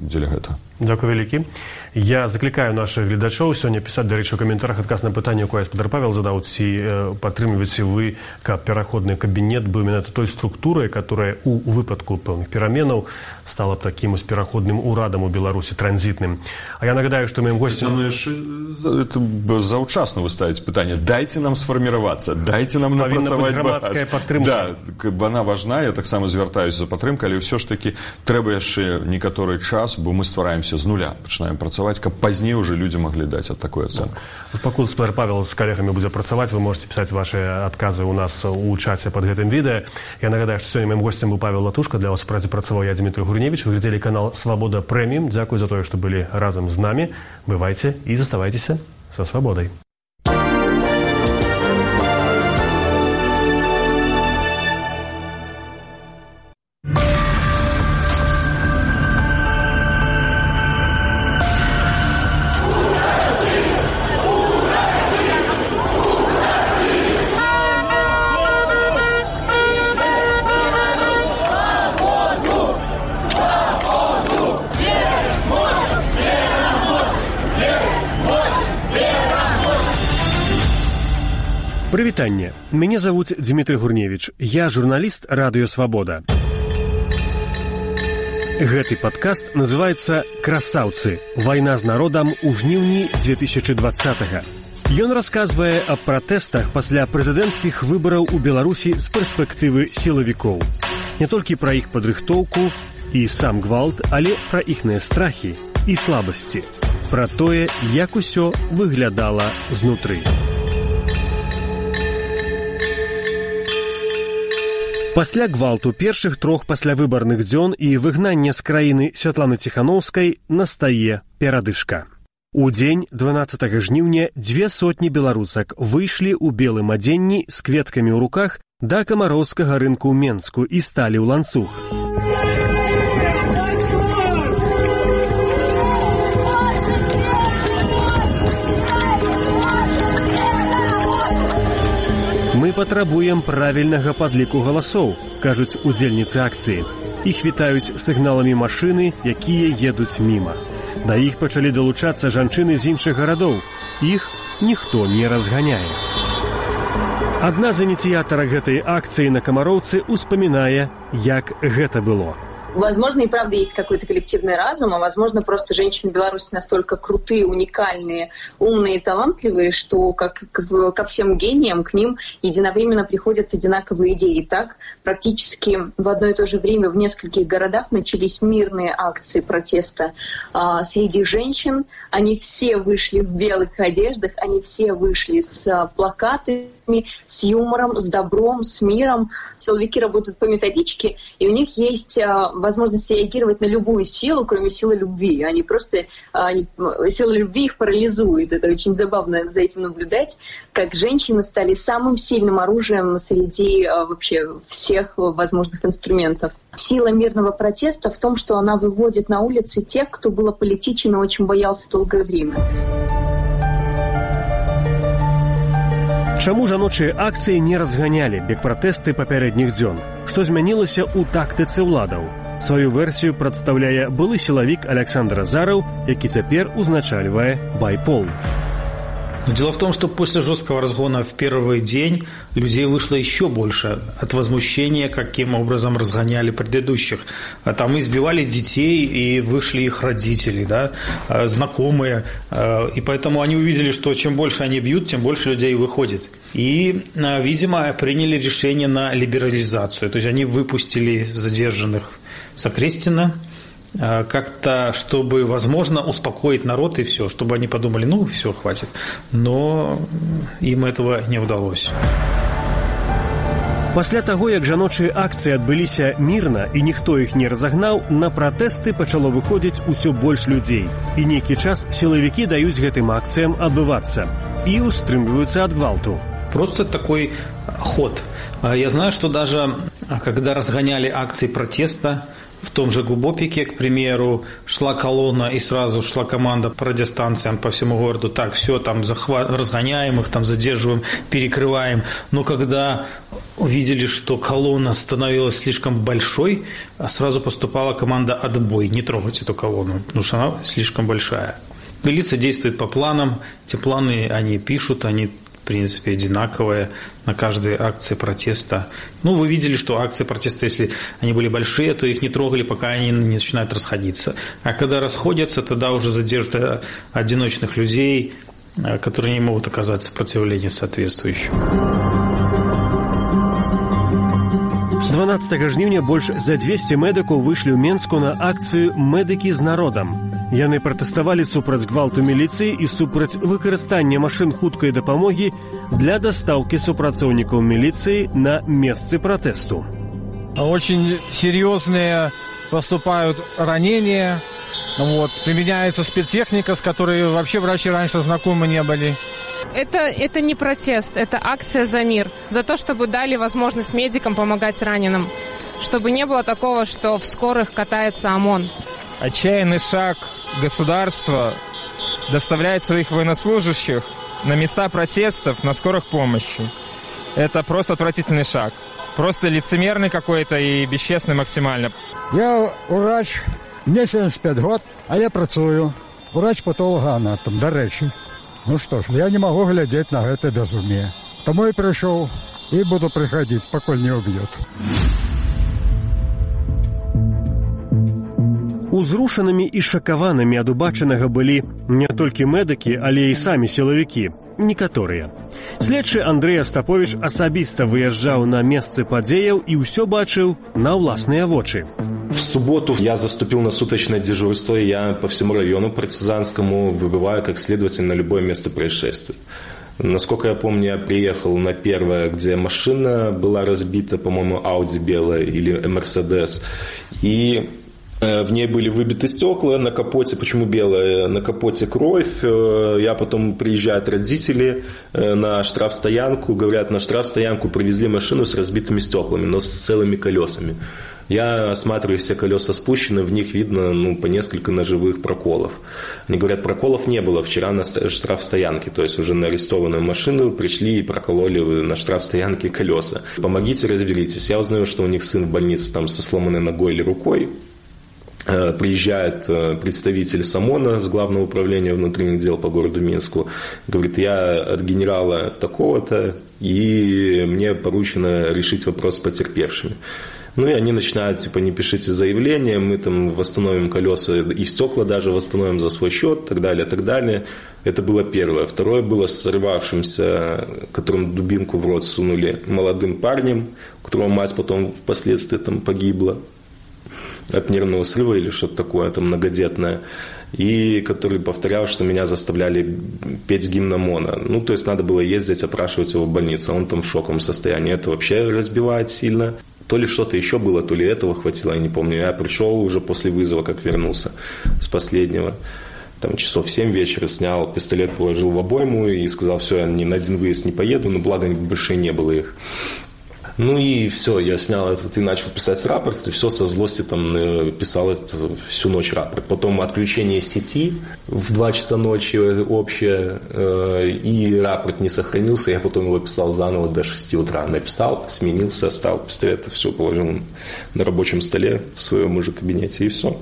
дзеля гэтага. Дзякуй вялікі. Я заклікаю наших гледачоў сёння пісаць, дарэчы, у каментарах адказ на пытанне, якое спадар Павел задаў, ці падтрымліваеце вы, каб пераходны кабінет быў менавіта той структурай, которая у выпадку пэўных пераменаў стала б такім пераходным урадам у Беларусі, транзітным. А я нагадаю, што маім госцем... Это заўчасна вы ставіце пытанне. Дайце нам сфарміравацца, дайце нам напрацаваць грамадская падтрымка. Да, она важна, я таксама звяртаюся за падтрымкай, але ўсё ж такі трэба яшчэ некаторы час, бо мы ствараемся з нуля, пачынаем працаваць, каб пазней уже людзі маглі даць ад такой ацэнкі. Пакуль спадар Павел з калегамі будзе працаваць, вы можете пісаць ваши адказы у нас у чаце под гэтым відэа. Я нагадаю, што сёння маім госцем быў Павел Латушка, для вас працы працаваў я, Дмітрий Гурневич. Вы глядзелі канал «Свабода Прэміум». Дзякуй за тое, што былі разам з намі. Бывайце і заставайцеся са свабодай. Прывітанне. Мяне завуць Дмітрий Гурневич. Я журналіст радыё «Свабода». Гэты падкаст называецца «Красаўцы. Вайна з народам у жніўні 2020-го». Ён расказвае аб пратэстах пасля прэзідэнцкіх выбараў у Беларусі з перспектывы сілавікоў. Не толькі пра іх падрыхтоўку і сам гвалт, але пра іхныя страхі і слабасці. Пра тое, як усё выглядала знутры. Пасля гвалту першых 3 паслявыбарных дзён і выгнання з краіны Святланы Ціханаўскай настае перадышка. У дзень 12 жніўня 200 беларусак выйшлі ў белым адзенні з кветкамі ў руках да камароўскага рынку ў Менску і сталі ў ланцуг. Мы патрабуем правільнага падліку галасоў, кажуць удзельніцы акцыі. Іх вітаюць сігналамі машыны, якія едуць міма. Да іх пачалі далучацца жанчыны з іншых гарадоў. Іх ніхто не разганяе. Адна з ініцыятарак гэтай акцыі на Камароўцы успамінае, як гэта было. Возможно, и правда есть какой-то коллективный разум, а возможно, просто женщины Беларуси настолько крутые, уникальные, умные и талантливые, что как ко всем гениям к ним единовременно приходят одинаковые идеи. И так практически в одно и то же время в нескольких городах начались мирные акции протеста среди женщин. Они все вышли в белых одеждах, они все вышли с плакатами, с юмором, с добром, с миром. Силовики работают по методичке, и у них есть возможность реагировать на любую силу, кроме силы любви. Сила любви их парализует. Это очень забавно за этим наблюдать, как женщины стали самым сильным оружием среди вообще всех возможных инструментов. Сила мирного протеста в том, что она выводит на улицы тех, кто был аполитичен и очень боялся долгое время. Чаму жаночыя акцыі не разганялі бег пратэсты папярэдніх дзён? Што змянілася ў тактыцы ўладаў? Сваю версію прадстаўляе былы сілавік Александр Азараў, які цяпер узначальвае байпол. Дело в том, что после жесткого разгона в первый день людей вышло еще больше от возмущения, каким образом разгоняли предыдущих. Там избивали детей, и вышли их родители, да, знакомые. И поэтому они увидели, что чем больше они бьют, тем больше людей выходит. И, видимо, приняли решение на либерализацию. То есть они выпустили задержанных с Окрестина, как-то, чтобы, возможно, успокоить народ и все, чтобы они подумали, ну, все, хватит. Но им этого не удалось. Пасля таго, як жаночыя акцыі адбыліся мірна і ніхто іх не разагнаў, на пратэсты пачало выходзіць усё больш людзей. І нейкі час сілавікі даюць гэтым акцыям адбывацца і устрымліваюцца ад гвалту. Просто такой ход. Я знаю, что даже когда разгоняли акции протеста, В том же Губопике, к примеру, шла колонна и сразу шла команда по радиостанциям по всему городу. Так, все, там разгоняем их, там задерживаем, перекрываем. Но когда увидели, что колонна становилась слишком большой, сразу поступала команда «Отбой». Не трогать эту колонну, потому что она слишком большая. Милиция действует по планам. Эти планы они пишут, они в принципе одинаковые на каждой акции протеста. Ну, вы видели, что акции протеста, если они были большие, то их не трогали, пока они не начинают расходиться. А когда расходятся, тогда уже задержат одиночных людей, которые не могут оказать сопротивление соответствующему. 12 жніўня больш за 200 медыкаў выйшлі ў Менску на акцыю «Медыкі з народам». Яны пратэставалі супраць гвалту міліцыі і супраць выкарыстання машын хуткай дапамогі для дастаўкі супрацоўнікаў міліцыі на месцы пратэсту. Очень серьезные поступают ранения. Применяется спецтехника, с которой вообще врачи раньше знакомы не были. Это не протест, это акция за мир. За то, чтобы дали возможность медикам помогать раненым. Чтобы не было такого, что в скорых катается ОМОН. Отчаянный шаг государства доставляет своих военнослужащих на места протестов на скорых помощи. Это просто отвратительный шаг. Просто лицемерный какой-то и бесчестный максимально. Я врач, мне 75 год, а я працую. Врач-патологоанатом, до речі. Ну что ж, я не могу глядеть на это безумие. Тому и пришел, и буду приходить, покуль не убьет. Узрушанымі і шакаванымі ад убачанага былі не толькі медыкі, але і самі сілавікі, некаторыя. Следчы Андрэй Астаповіч асабіста выязджаў на месцы падзеяў і ўсё бачыў на ўласныя вочы. В субботу я заступил на суточное дежурство, и я по всему району партизанскому выбываю как следователь на любое место происшествия. Насколько я помню, я приехал на первое, где машина была разбита, по-моему, Audi белая или Mercedes, и в ней были выбиты стекла, на капоте, почему белая, на капоте кровь. Я потом приезжают родители на штрафстоянку, говорят, на штрафстоянку привезли машину с разбитыми стеклами, но с целыми колесами. Я осматриваю, все колеса спущены, в них видно по несколько ножевых проколов. Они говорят, проколов не было вчера на штрафстоянке, то есть уже на арестованную машину пришли и прокололи на штрафстоянке колеса. Помогите, разберитесь. Я узнаю, что у них сын в больнице там со сломанной ногой или рукой. Приезжает представитель СОМОНа с Главного управления внутренних дел по городу Минску. Говорит, я от генерала такого-то, и мне поручено решить вопрос с потерпевшими. Ну и они начинают, не пишите заявление, мы там восстановим колеса и стекла даже восстановим за свой счет, так далее, так далее. Это было первое. Второе было с сорвавшимся, которому дубинку в рот сунули, молодым парнем, у которого мать потом впоследствии там погибла от нервного срыва или что-то такое там многодетное, и который повторял, что меня заставляли петь гимн ОМОНа. Ну, то есть надо было ездить, опрашивать его в больницу, он там в шоковом состоянии. Это вообще разбивает сильно. То ли что-то еще было, то ли этого хватило, я не помню. Я пришел уже после вызова, как вернулся с последнего. Там часов в 7 вечера снял пистолет, положил в обойму и сказал, все, я ни на один выезд не поеду, но благо больше не было их. Ну и все, я снял этот и начал писать рапорт, и все со злости там писал всю ночь рапорт. Потом отключение сети в 2 часа ночи общее, и рапорт не сохранился, я потом его писал заново до 6 утра. Написал, сменился, оставил пистолет, все положил на рабочем столе в своем уже кабинете, и все.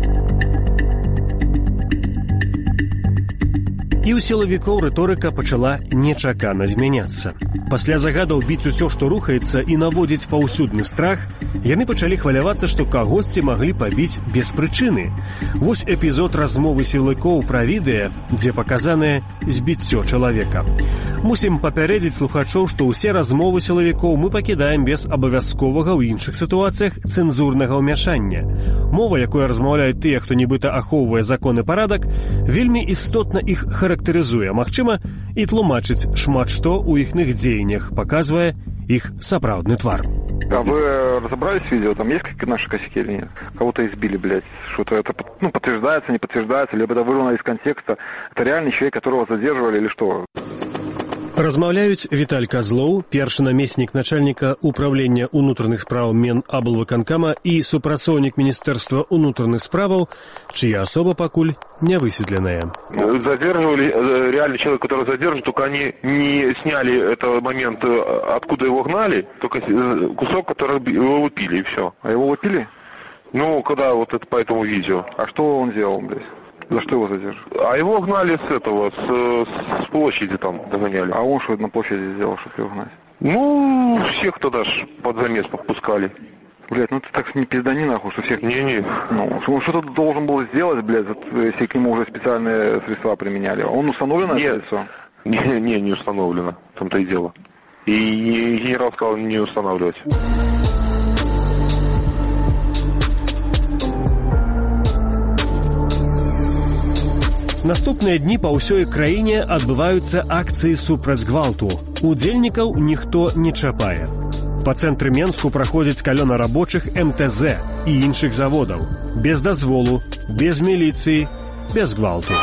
І ў сілавікоў рыторыка пачала нечакана змяняцца. Пасля загадаў біць усё, што рухаецца, і наводзіць паўсюдны страх, яны пачалі хвалявацца, што кагосьці маглі пабіць без прычыны. Вось эпізод размовы сілавікоў пра відэа, дзе паказанае збіццё чалавека. Мусім папярэдзіць слухачоў, што ўсе размовы сілавікоў мы пакідаем без абавязковага ў іншых сітуацыях цэнзурнага ўмяшання. Мова, якой размаўляюць тыя, хто нібыта ахоўвае закон і парадак, вельмі істотна іх характарызуе, магчыма, і тлумачыць шмат што ў іхных дзеяннях, паказвае іх сапраўдны твар. А вы разобрались в видео? Там есть какие-то наши косяки или нет? Кого-то избили, блядь. Что-то это подтверждается, не подтверждается, либо это вырвано из контекста. Это реальный человек, которого задерживали или что? Размаўляюць Віталь Казлоў, першы намеснік начальніка управлення ўнутраных спраў Менаблвыканкама і супрацоўнік Міністэрства ўнутраных справаў, чья особа пакуль не высветленая. Задерживали реально человека, который задержан, только они не сняли этот момент, откуда его гнали, только кусок, который его выпили, и все. А его выпили? Ну, когда вот это по этому видео. А что он делал, блядь? За что его задерживали? А его гнали с площади там догоняли. А он что на площади сделал, чтобы его гнать? Ну, всех туда ж под замес подпускали. Блядь, ну ты так не пиздани нахуй, что всех... Не-не. Ну, что-то должен был сделать, блядь, если к нему уже специальные средства применяли. Он установлено это лицо? Не установлено. В том-то и дело. И генерал сказал не устанавливать. Наступныя дні па ўсёй краіне адбываюцца акцыі супраць гвалту. Удзельнікаў ніхто не чапае. Па цэнтры Менску праходзіць калёна рабочых МТЗ і іншых заводаў. Без дазволу, без міліцыі, без гвалту.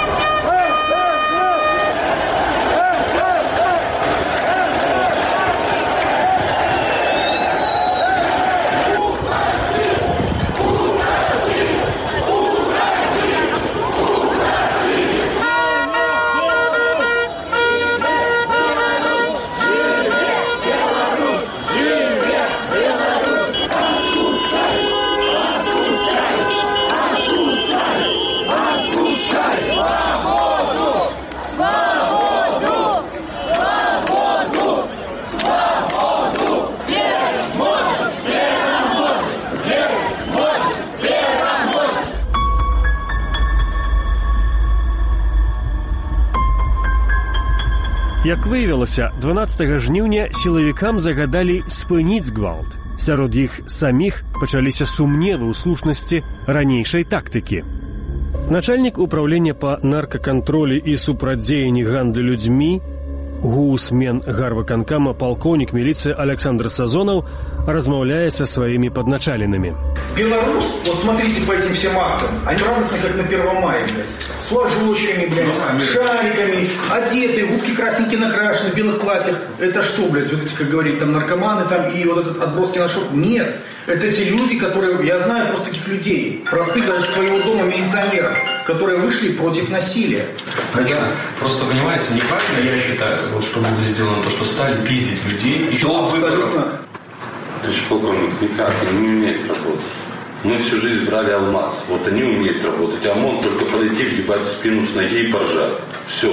Як выявілася, 12 жніўня сілавікам загадалі спыніць гвалт. Сярод іх саміх пачаліся сумневы ў слушнасці ранейшай тактыкі. Начальнік управлення па наркакантролі і супрацьдзеянні гандлю людзьмі, ГУС Менгарвыканкама полковник милиции Александр Сазонов размаўляе со своими подначаленными. Белорус, вот смотрите по этим всем акциям, они радостны, как на 1 мая, блядь. С флажочками, блядь, шариками, одетые, губки красненькие накрашены, в белых платьях. Это что, блядь, вот эти, как говорили, там наркоманы там и вот этот отброски на шоп? Нет, это те люди, которые, я знаю просто таких людей, простых даже своего дома милиционеров, которые вышли против насилия. Просто, понимаете, неправильно, я считаю, вот, что было сделано то, что стали пиздить людей. И абсолютно. Товарищ полковник, прекрасно, не умеет работать. Мы всю жизнь брали алмаз. Вот они умеют работать. А ОМОН только подойти, въебать в спину с ноги и поржать. Все.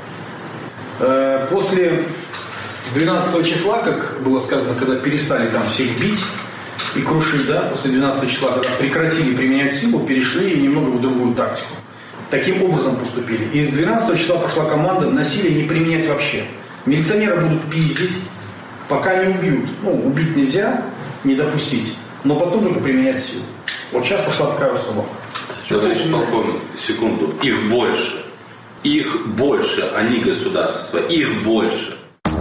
После 12 числа, как было сказано, когда перестали там всех бить и крушить, да, после 12 числа, когда прекратили применять силу, перешли немного в другую тактику. Таким образом поступили. И с 12 числа пошла команда насилие не применять вообще. Милиционеры будут пиздить, пока не убьют. Ну, убить нельзя, не допустить. Но потом только применять силу. Вот сейчас пошла такая установка. Товарищ полковник, секунду. Их больше. Их больше, а не государство. Их больше.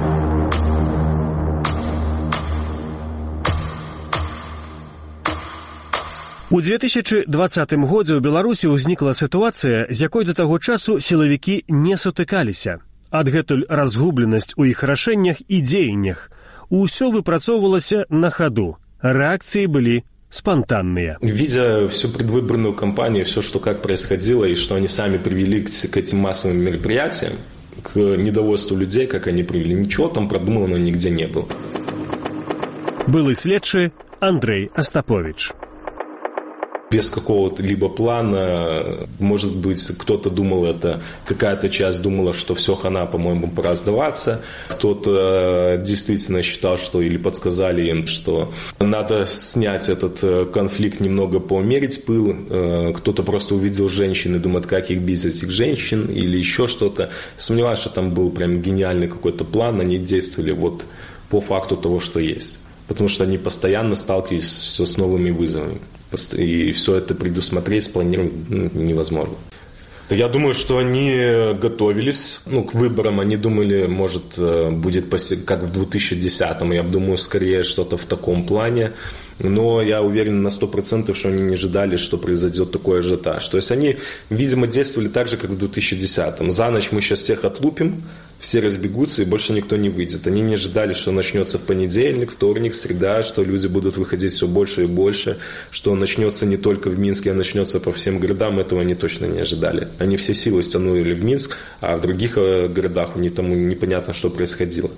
У 2020 годзе ў Беларусі ўзнікла сітуацыя, з якой да таго часу сілавікі не сутыкаліся. Адгэтуль разгубленасць у іх рашэннях і дзеяннях. Усё выпрацоўвалася на хаду. Реакции были спонтанные. Видя всю предвыборную кампанию, все, что как происходило, и что они сами привели к этим массовым мероприятиям, к недовольству людей, как они привели, ничего там продуманного нигде не было. Был и следчий Андрей Остапович. Без какого-то либо плана, может быть, кто-то думал это, какая-то часть думала, что все, хана, по-моему, пора сдаваться. Кто-то действительно считал, что, или подсказали им, что надо снять этот конфликт, немного поумерить пыл. Кто-то просто увидел женщин и думает, как их бить, этих женщин, или еще что-то. Сомневаюсь, что там был прям гениальный какой-то план, они действовали вот по факту того, что есть. Потому что они постоянно сталкивались все с новыми вызовами. И все это предусмотреть, спланировать невозможно. Я думаю, что они готовились к выборам. Они думали, может, будет как в 2010-м. Я думаю, скорее что-то в таком плане. Но я уверен на 100%, что они не ожидали, что произойдет такой ажиотаж. То есть они, видимо, действовали так же, как в 2010-м. За ночь мы сейчас всех отлупим, все разбегутся и больше никто не выйдет. Они не ожидали, что начнется в понедельник, вторник, среда, что люди будут выходить все больше и больше, что начнется не только в Минске, а начнется по всем городам. Этого они точно не ожидали. Они все силы стянули в Минск, а в других городах у них там непонятно, что происходило.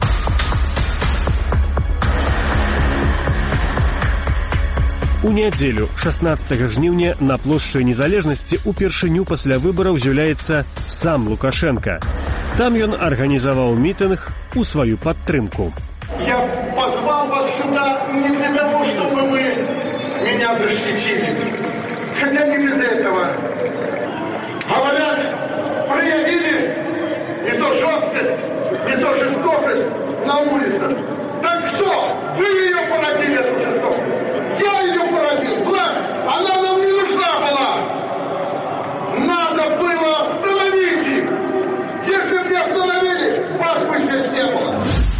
У нядзелю 16 жніўня на плошчы Незалежнасці упершыню пасля выбараў з'яўляецца сам Лукашенко. Там ён арганізаваў мітынг у сваю падтрымку. Я позвал вас сюда не для того, чтобы вы меня защитили. Хотя не без этого. Говорят, проявили не то жесткость, не то жестокость на улицах. Так что? Вы ее породили, эту жестокость. Я ее породил, власть, она нам не нужна была. Надо было остановить их. Если бы не остановили, вас бы здесь не было.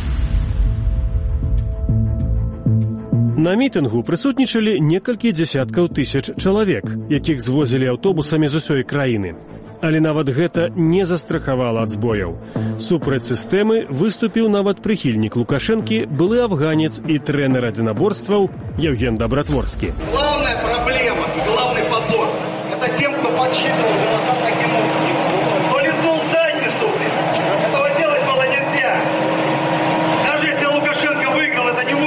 На мітынгу прысутнічалі некалькі дзясяткаў тысяч чалавек, якіх звозілі аўтобусамі з усёй краіны. Але нават гэта не застрахавала ад збояў. Супраць сістэмы выступіў нават прыхільнік Лукашэнкі, былы афганец і трэнер адзінаборстваў Евген Добротворскі. Главная проблема и главный позор – это тем, кто подсчитывал голоса таким образом. Кто лизнул задницу, этого делать было нельзя. Даже если Лукашенко выиграл, это не 80%.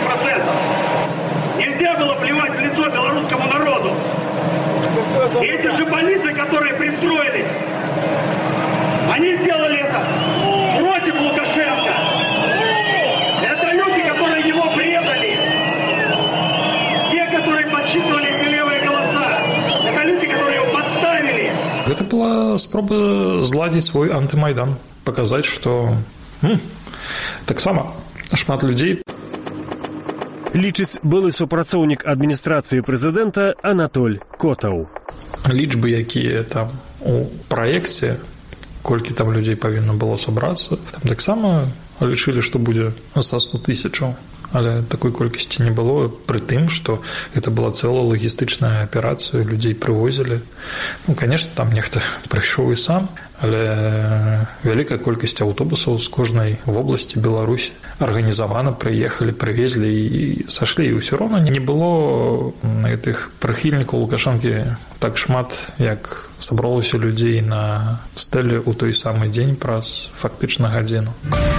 Нельзя было плевать в лицо белорусскому народу. И эти же полиции, которые пристроились, они сделали это против Лукашенко. Это люди, которые его предали. Те, которые подсчитывали эти левые голоса. Это люди, которые его подставили. Это была спроба зладить свой антимайдан. Показать, что так само шмат людей. Лічыць былы супрацоўнік адміністрацыі прэзідэнта Анатоль Котаў. Лічбы, якія там у праекце, колькі там людзей павінна было сабрацца, там таксама лічылі, што будзе са 100 тысячаў. Але такой колькасці не было, пры тым, што гэта была цэлая лагістычная аперацыя, людзей прывозілі. Конечно, там нехта прыйшоў і сам, але вялікая колькасць аўтобусаў з кожнай вобласці Беларусі арганізавана, прыехалі, прывезлі і сашлі. І ўсё роўна не было гэтых прыхільнікаў Лукашэнкі так шмат, як сабралося людзей на стэле ў той самы дзень праз фактычна гадзіну.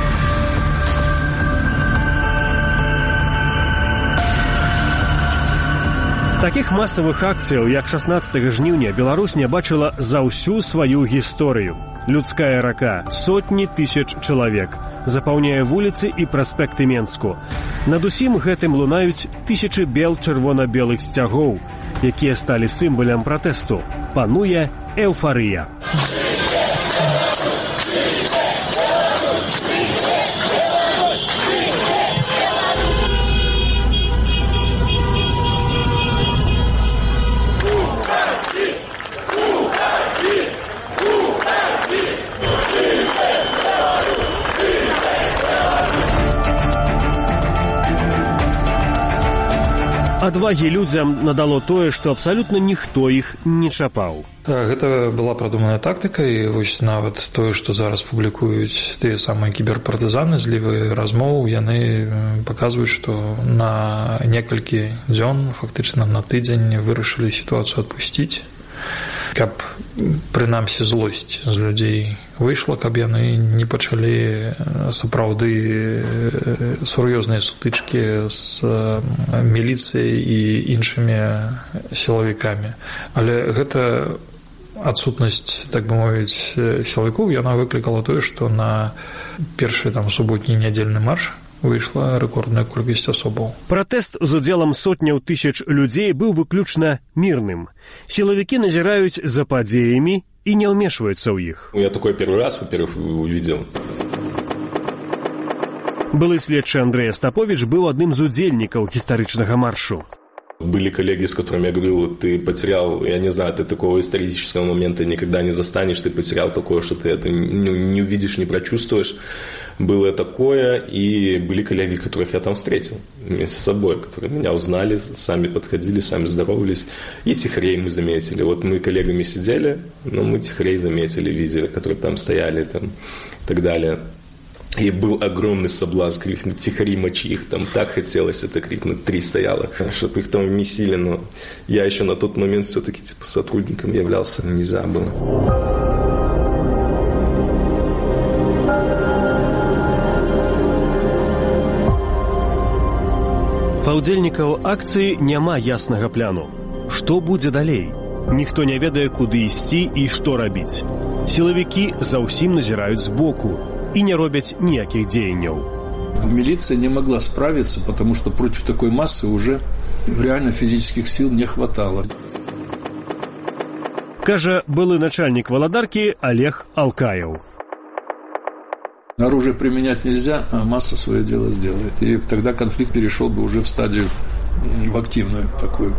Такіх масавых акцыяў, як 16 жніўня, Беларусь не бачыла за ўсю сваю гісторыю. Людская рака, сотні тысяч чалавек, запаўняе вуліцы і праспекты Менску. Над усім гэтым лунаюць тысячы бел чырвона-белых сцягоў, якія сталі сімвалам пратэсту. Пануе эўфарыя. Адвагі людзям надало тое, што абсалютна ніхто іх не чапаў. Гэта была прадуманая тактыка, і вось нават тое, што зараз публікуюць тыя самыя кіберпартызаны, злівы размоў, яны паказваюць, што на некалькі дзён, фактычна на тыдзень вырашылі сітуацыю адпусціць, каб прынамсі злосць з людзей выйшла, каб яны не пачалі сапраўды сур'ёзныя сутычкі з міліцыяй і іншымі сілавікамі. Але гэта адсутнасць, так бы мовіць, сілавікоў, яна выклікала тое, што на першы там суботні нядзельны марш выйшла рэкордная колькасць асобаў. Пратэст з удзелам сотняў тысяч людзей быў выключна мірным. Сілавікі назіраюць за падзеямі і не ўмешваюцца ў іх. Я такой первый раз, во-первых, увидел. Былы следчы Андрей Остапович быў адным з удзельнікаў гістарычнага маршу. Были коллеги, с которыми я говорил, ты потерял, я не знаю, ты такого исторического момента никогда не застанешь, ты потерял такое, что ты это не увидишь, не прочувствуешь. Было такое, и были коллеги, которых я там встретил вместе с собой, которые меня узнали, сами подходили, сами здоровались. И тихарей мы заметили. Вот мы коллегами сидели, но мы тихарей заметили, видели, которые там стояли там, и так далее. И был огромный соблазн крикнуть «Тихари, мочи их!» Там так хотелось это крикнуть, 3 стояло, чтобы их там месили. Но я еще на тот момент все-таки типа сотрудником являлся, нельзя было. Па ўдзельнікаў акцыі няма яснага пляну. Што будзе далей? Ніхто не ведае, куды ісці і што рабіць. Сілавікі за ўсім назіраюць збоку и не робят никаких деяний. Милиция не могла справиться, потому что против такой массы уже реально физических сил не хватало. Кажа былы начальник Володарки Олег Алкаев. Оружие применять нельзя, а масса свое дело сделает. И тогда конфликт перешел бы уже в стадию, в активную такую.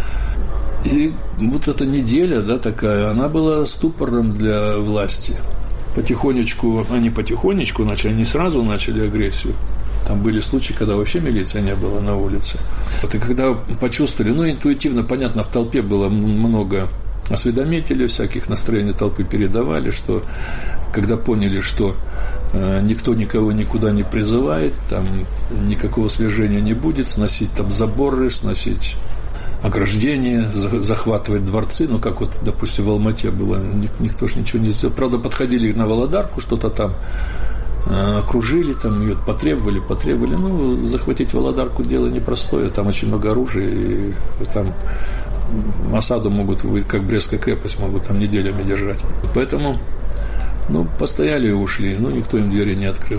И вот эта неделя, да, такая, она была ступором для власти. Потихонечку, начали, не сразу начали агрессию. Там были случаи, когда вообще милиции не было на улице. Вот и когда почувствовали, интуитивно, понятно, в толпе было много осведомителей, всяких настроений толпы передавали, что когда поняли, что никто никого никуда не призывает, там никакого свержения не будет, сносить там заборы, сносить ограждения, захватывать дворцы, как вот, допустим, в Алмате было, никто же ничего не сделал. Правда, подходили на Володарку, что-то там окружили, там ее потребовали. Захватить Володарку дело непростое, там очень много оружия, и там осаду могут, как Брестская крепость, могут там неделями держать. Поэтому, постояли и ушли, никто им двери не открыл.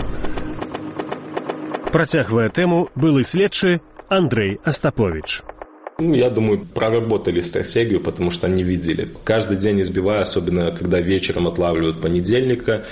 Працягвае тэму былы следчы Андрей Остапович. Я думаю, проработали стратегию, потому что они видели. Каждый день избивая, особенно когда вечером отлавливают понедельника,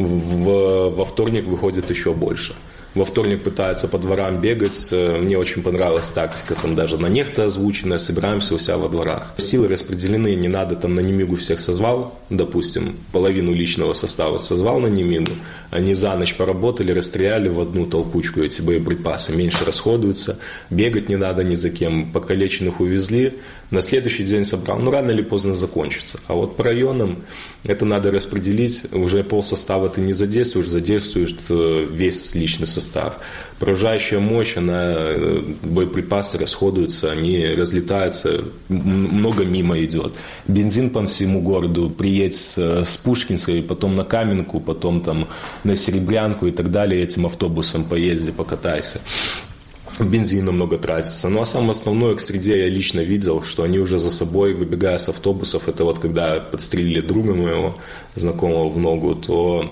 во вторник выходит еще больше. Во вторник пытаются по дворам бегать. Мне очень понравилась тактика, там даже на нехто озвученная, собираемся у себя во дворах. Силы распределены, не надо там на Немигу всех созвал, допустим, половину личного состава созвал на Немигу, они за ночь поработали, расстреляли в одну толкучку эти боеприпасы, меньше расходуются, бегать не надо ни за кем, покалеченных увезли, на следующий день собрал, рано или поздно закончится. А вот по районам это надо распределить, уже полсостава ты не задействуешь, задействуешь весь личный состав. Поражающая мощь, боеприпасы расходуются, они разлетаются, много мимо идет. Бензин по всему городу, приедь с Пушкинской, потом на Каменку, потом там на Серебрянку и так далее, этим автобусом поезди, покатайся. Бензина много тратится. А самое основное, к среде я лично видел, что они уже за собой, выбегая с автобусов, это вот когда подстрелили друга моего знакомого в ногу, то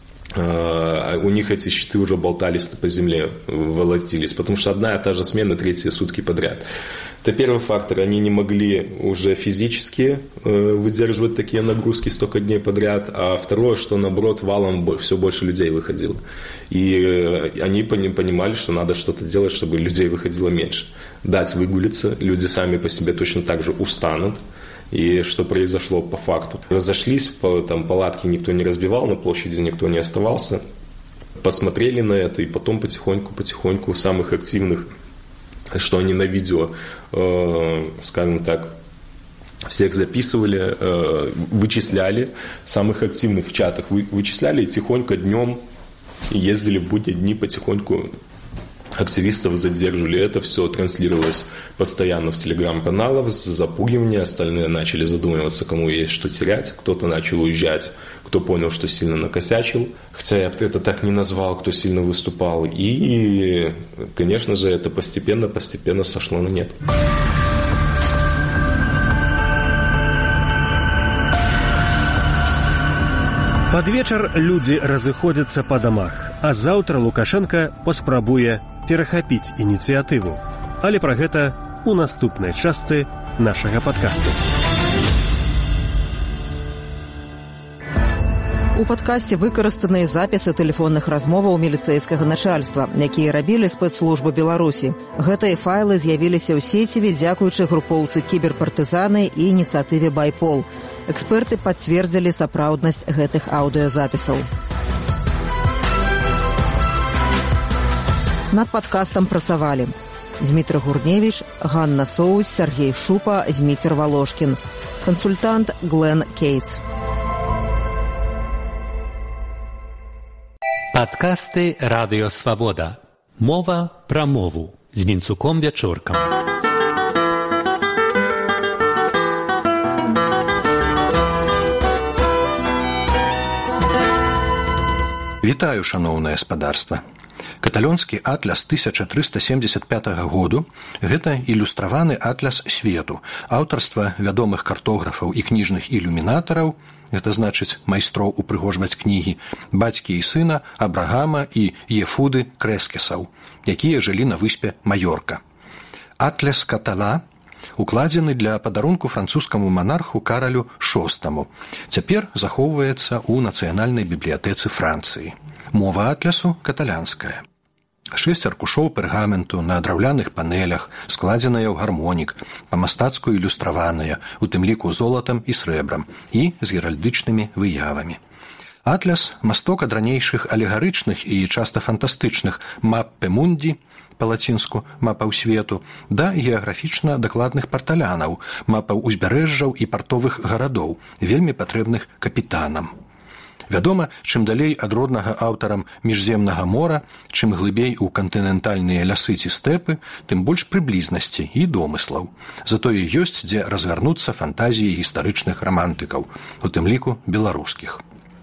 у них эти щиты уже болтались по земле, волотились, потому что одна и та же смена 3-е сутки подряд. Это первый фактор, они не могли уже физически выдерживать такие нагрузки столько дней подряд, а второе, что наоборот валом все больше людей выходило. И они понимали, что надо что-то делать, чтобы людей выходило меньше. Дать выгулиться, люди сами по себе точно так же устанут. И что произошло по факту? Разошлись, палатки никто не разбивал, на площади никто не оставался. Посмотрели на это, и потом потихоньку самых активных, что они на видео, скажем так, всех записывали, вычисляли, самых активных в чатах вычисляли, и тихонько днем ездили в будние дни, потихоньку активистов задерживали. Это все транслировалось постоянно в телеграм-каналах, запугивание, остальные начали задумываться, кому есть что терять, кто-то начал уезжать, кто понял, что сильно накосячил, хотя я бы это так не назвал, кто сильно выступал, и, конечно же, это постепенно сошло на нет. Пад вечар людзі разыходзяцца па дамах, а заўтра Лукашенко паспрабуе перахапіць ініцыятыву. Але пра гэта ў наступнай частцы нашага падкасту. У падкасці выкарыстаныя запісы тэлефонных размоваў міліцэйскага начальства, якія рабілі спецслужбы Беларусі. Гэтыя файлы з'явіліся ў сеціве дзякуючы групоўцы кіберпартызаны і ініцыятыве «Байпол». Эксперты пацвердзілі сапраўднасць гэтых аўдыёзапісаў. Над падкастам працавалі Дмітрий Гурневич, Ганна Соусь, Сергей Шупа, Зміцер Волошкін. Консультант Глен Кейтс. Падкасты Радыё Свабода. Мова пра мову з Вінцуком Вячоркам. Вітаю, шаноўнае спадарства. Каталонскі атлас 1375 году – гэта ілюстраваны атлас свету, аўтарства вядомых картографаў і кніжных ілюмінатараў, гэта значыць майстроў упрыгожваць кнігі, бацькі і сына Абрагама і Ефуды Крэскесаў, якія жылі на выспе Майорка. Атлас Катала укладзены для падарунку французскаму манарху Каралю VI. Цяпер захоўваецца ў Нацыянальнай бібліятэцы Францыі. Мова атласу каталянская. 6 аркушоў пергаменту на драўляных панелях, складзеныя ў гармонік, па-мастацку ілюстраваныя, у тым ліку золатам і срэбрам, і з геральдычнымі выявамі. Атлас – масток ад ранейшых алегарычных і часта фантастычных «маппе мунді», па-лацінску «мапаў свету», да геаграфічна дакладных парталянаў, мапаў узбярэжжаў і партовых гарадоў, вельмі патрэбных капітанам. Вядома, чым далей ад роднага аўтарам міжземнага мора, чым глыбей у кантынентальныя лясы ці стэпы, тым больш прыблізнасці і домыслаў. Затое ёсць, дзе разгарнуцца фантазіі гістарычных рамантыкаў, у тым ліку беларускіх.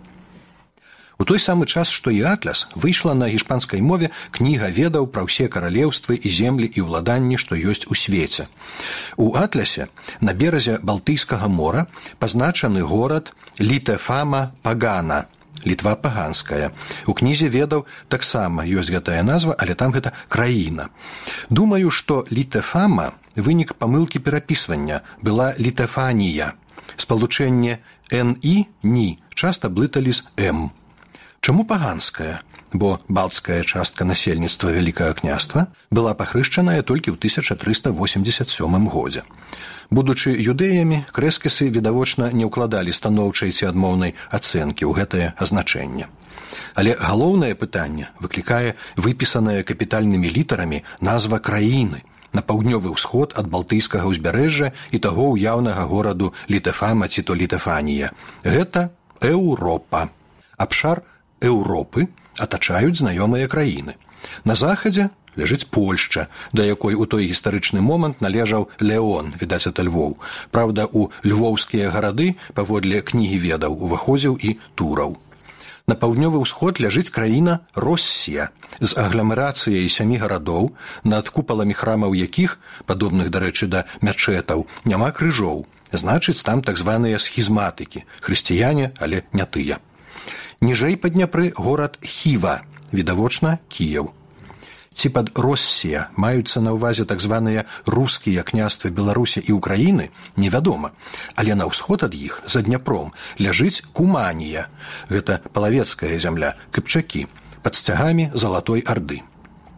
У той самы час, што і атлас, выйшла на гішпанскай мове кніга ведаў пра ўсе каралеўствы і землі і ўладанні, што ёсць у свеце. У атласе на беразе Балтыйскага мора пазначаны горад Літефама Пагана, Літва паганская. У кнізе ведаў таксама ёсць гэтая назва, але там гэта краіна. Думаю, што Літефама – вынік памылкі перапісвання, была Літефанія. Спалучэнне «н» – «ні» часта блыталі з «м». Чаму паганская? Бо балтская частка насельніцтва Вялікага княства была пахрышчаная толькі ў 1387 годзе. Будучы юдэямі, крэскесы відавочна не ўкладалі станоўчай ці адмоўнай ацэнкі ў гэтае азначэнне. Але галоўнае пытанне выклікае выпісаная капітальнымі літарамі назва краіны на паўднёвы ўсход ад Балтыйскага ўзбярэжжа і таго ўяўнага гораду Літефама ці то Літефанія. Гэта Еўропа. Абшар Еўропы атачаюць знаёмыя краіны. На захадзе ляжыць Польшча, да якой у той гістарычны момант належаў Леон, відаць ад Львоў. Праўда, у львоўскія гарады, паводле кнігі ведаў, уваходзіў і Тураў. На паўднёвы ўсход ляжыць краіна Россія з агламерацыяй 7 гарадоў, над купаламі храмаў якіх, падобных, дарэчы, да мячэтаў, няма крыжоў. Значыць, там так званыя схізматыкі, хрысціяне, але не тыя. Ніжэй па Дняпры горад Хіва, відавочна Кіеў. Ці пад Россія маюцца на ўвазе так званыя рускія княствы Беларусі і Украіны, невядома. Але на ўсход ад іх, за Дняпром, ляжыць Куманія. Гэта палавецкая зямля, Кыпчакі, пад сцягамі Залатой Арды.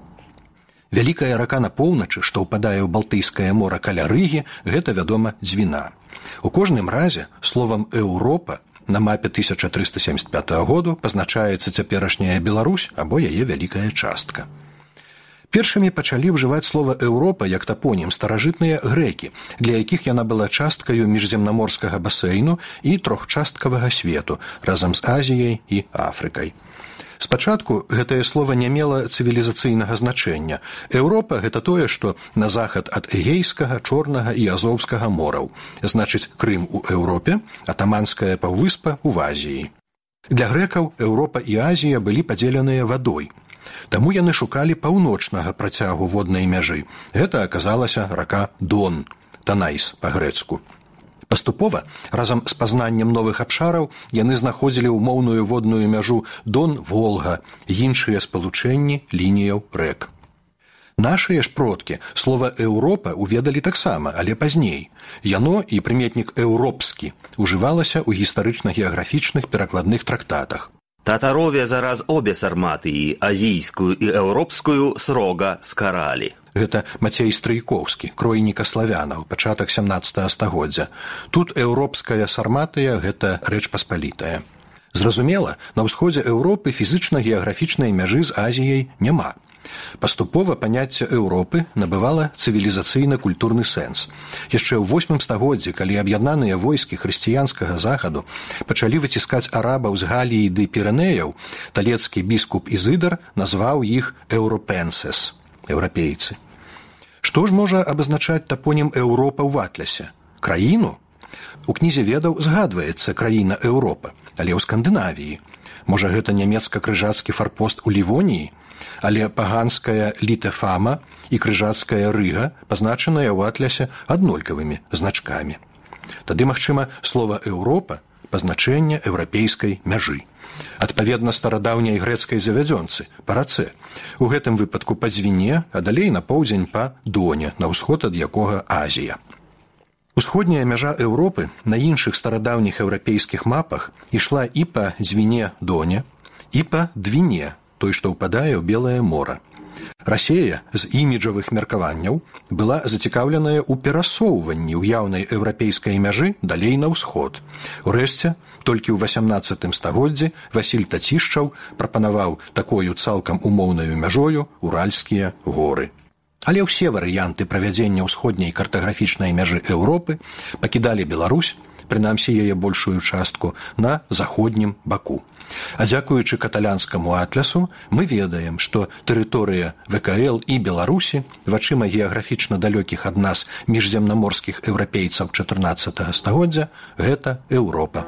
Вялікая рака на поўначы, што ўпадае ў Балтыйскае мора каля Рыгі, гэта, вядома, Дзвіна. У кожным разе словам «Еўропа» на мапе 1375 году пазначаецца цяперашняя Беларусь або яе вялікая частка. Першымі пачалі ўжываць слова «Еўропа» як тапонім старажытныя грэкі, для якіх яна была часткаю міжземнаморскага басейну і трохчасткавага свету разам з Азіяй і Афрыкай. Спачатку гэтае слова не мела цывілізацыйнага значэння. Еўропа – гэта тое, што на захад ад Эгейскага, Чорнага і Азоўскага мораў. Значыць, Крым у Еўропе, атаманская паўвыспа ў Азіі. Для грэкаў Еўропа і Азія былі падзеленыя вадой. Таму яны шукалі паўночнага працягу воднай мяжы. Гэта аказалася рака Дон, Танайс па-грэцку. Паступова, разам з пазнаннем новых абшараў, яны знаходзілі ўмоўную водную мяжу Дон-Волга, іншыя спалучэнні лініяў рэк. Нашыя ж продкі слова «Еўропа» уведалі таксама, але пазней. Яно і прыметнік «еўропскі» ужывалася ў гістарычна-геаграфічных перакладных трактатах. Татарове зараз обе сарматыі, азійскую і еўропскую, срога скаралі. Гэта Мацей Стрыйкоўскі, кройніка славянаў, пачатак 17 стагоддзя. Тут еўропская сарматыя – гэта рэч паспалітая. Зразумела, на ўсходзе Еўропы фізычна-геаграфічнай мяжы з Азіяй няма. Паступова паняцце Еўропы набывала цывілізацыйна-культурны сэнс. Яшчэ ў 8 стагоддзі, калі аб'яднаныя войскі хрысціянскага захаду пачалі выціскаць арабаў з Галіі ды Пірэнеяў, талецкі біскуп Ізыдар назваў іх «еўропенсес» – еўрапейцы. Што ж можа абазначаць тапонім Еўропа ў Атлясе? Краіну? У кнізе ведаў згадваецца краіна Еўропа, але ў Скандынавіі. Можа, гэта нямецка-крыжацкі фарпост у Лівоніі? Але паганская Літэфама і крыжацкая Рыга пазначаныя ў Атлясе аднолькавымі значкамі. Тады, магчыма, слова «Еўропа» – пазначэнне еўрапейскай мяжы. Адпаведна старадаўняй грэцкай завядзёнцы – па рацэ. У гэтым выпадку па Дзвіне, а далей на поўдзень па Доне, на ўсход ад якога Азія. Усходняя мяжа Еўропы на іншых старадаўніх еўрапейскіх мапах ішла і па Дзвіне-Доне, і па Двіне, той, што ўпадае ў Белае мора. Расея з іміджавых меркаванняў была зацікаўленая ў перасоўванні ўяўнай еўрапейскай мяжы далей на ўсход. Урэшце, толькі ў 18 стагоддзі Васіль Тацішчаў прапанаваў такою цалкам умоўнаю мяжою Уральскія горы. Але ўсе варыянты правядзення ўсходняй картаграфічнай мяжы Еўропы пакідалі Беларусь, прынамсі яе большую частку, на заходнім баку. А дзякуючы каталянскаму атлясу мы ведаем, што тэрыторыя ВКЛ і Беларусі вачыма геаграфічна далёкіх ад нас міжземнаморскіх еўрапейцаў 14 стагоддзя – гэта Еўропа.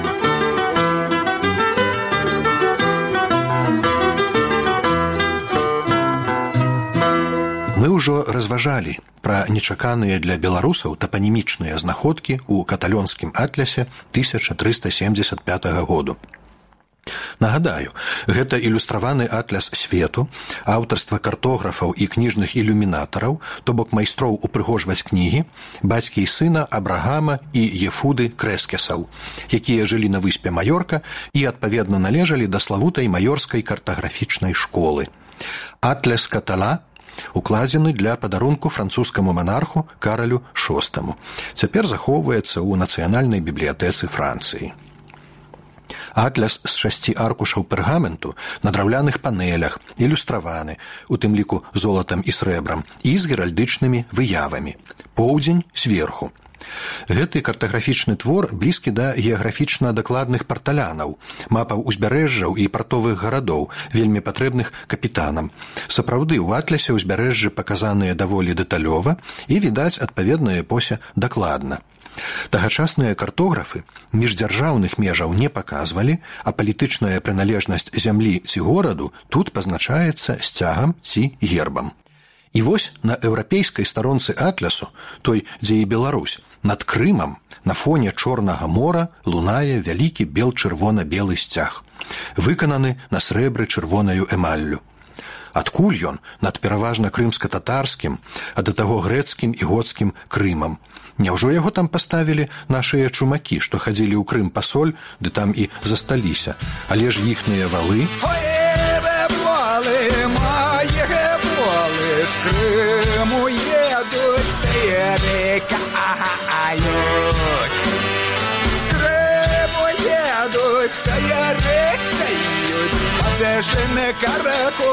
Мы ўжо разважалі пра нечаканыя для беларусаў тапанімічныя знаходкі ў каталёнскім атлясе 1375 году. Нагадаю, гэта ілюстраваны атляс свету, аўтарства картографаў і кніжных ілюмінатараў, то бок майстроў упрыгожваць кнігі, бацькі і сына Абрагама і Ефуды Крэскесаў, якія жылі на выспе Маёрка і адпаведна належалі да славутай маёрскай картаграфічнай школы. Атляс катала укладзены для падарунку французскаму манарху Каралю VI. Цяпер захоўваецца ў Нацыянальнай бібліятэцы Францыі. Атляс з 6 аркушаў пергаменту на драўляных панелях, ілюстраваны, у тым ліку золатам і срэбрам, і з геральдычнымі выявамі. Поўдзень зверху. Гэты картаграфічны твор блізкі да геаграфічна дакладных парталянаў, мапаў узбярэжжаў і партовых гарадоў, вельмі патрэбных капітанам. Сапраўды, у атлясе ўзбярэжжы паказаныя даволі дэталёва і, відаць, адпаведная эпосе дакладна. Тагачасныя картографы міждзяржаўных межаў не паказвалі, а палітычная прыналежнасць зямлі ці гораду тут пазначаецца сцягам ці гербам. І вось на еўрапейскай старонцы атлясу, той, дзе і Беларусь, над Крымам, на фоне Чорнага мора лунае вялікі бел-чырвона-белы сцяг, выкананы на срэбры чырвонаю эмаллю. Адкуль ён над пераважна крымска-татарскім, а да таго грэцкім і гоцкім Крымам? Няўжо яго там паставілі нашыя чумакі, што хадзілі ў Крым па соль, ды там і засталіся, але ж іхныя валы... З Крыму едуць, таярэкаюць. З Крыму едуць, таярэкаюць. Падэшыны караку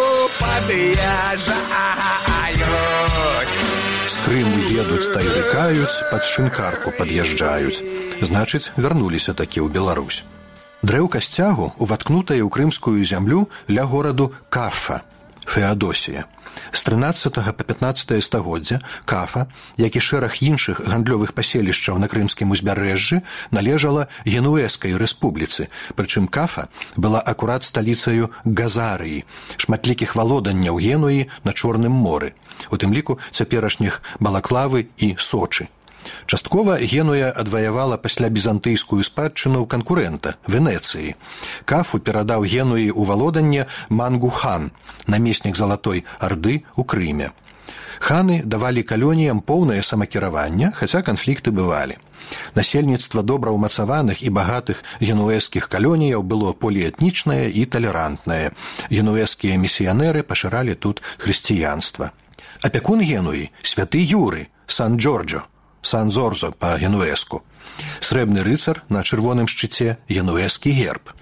пад'язджаюць. З Крыму едуць, таярэкаюць, пад шынкарку пад'язджаюць. Значыць, вярнуліся такі ў Беларусь. Дрэўка сцягу уваткнутая ў крымскую зямлю ля гораду Кафа, Феадосія. З 13 па 15 стагоддзя Кафа, як і шэраг іншых гандлёвых паселішчаў на крымскім узбярэжжы, належала Генуэзскай рэспубліцы, прычым Кафа была акурат сталіцаю Газарыі, шматлікіх валоданняў Генуі на Чорным моры, у тым ліку цяперашніх Балаклавы і Сочы. Часткова Генуя адваявала пасля візантыйскую спадчыну канкурэнта Венецыі. Кафу перадаў Генуі ў валоданне Мангу-хан, намеснік Залатой Арды ў Крыме. Ханы давалі калоніям поўнае самакіраванне, хаця канфлікты бывалі. Насельніцтва добра ўмацаваных і багатых генуэзскіх калоніяў было поліэтнічнае і талерантнае. Генуэзскія місіянеры пашыралі тут хрысціянства. Апякун Генуі – святы Юры, Сан-Джорджо, Сан-Зорзо па-генуэзку. Срэбны рыцар на чырвоным шчыце – генуэзскі герб.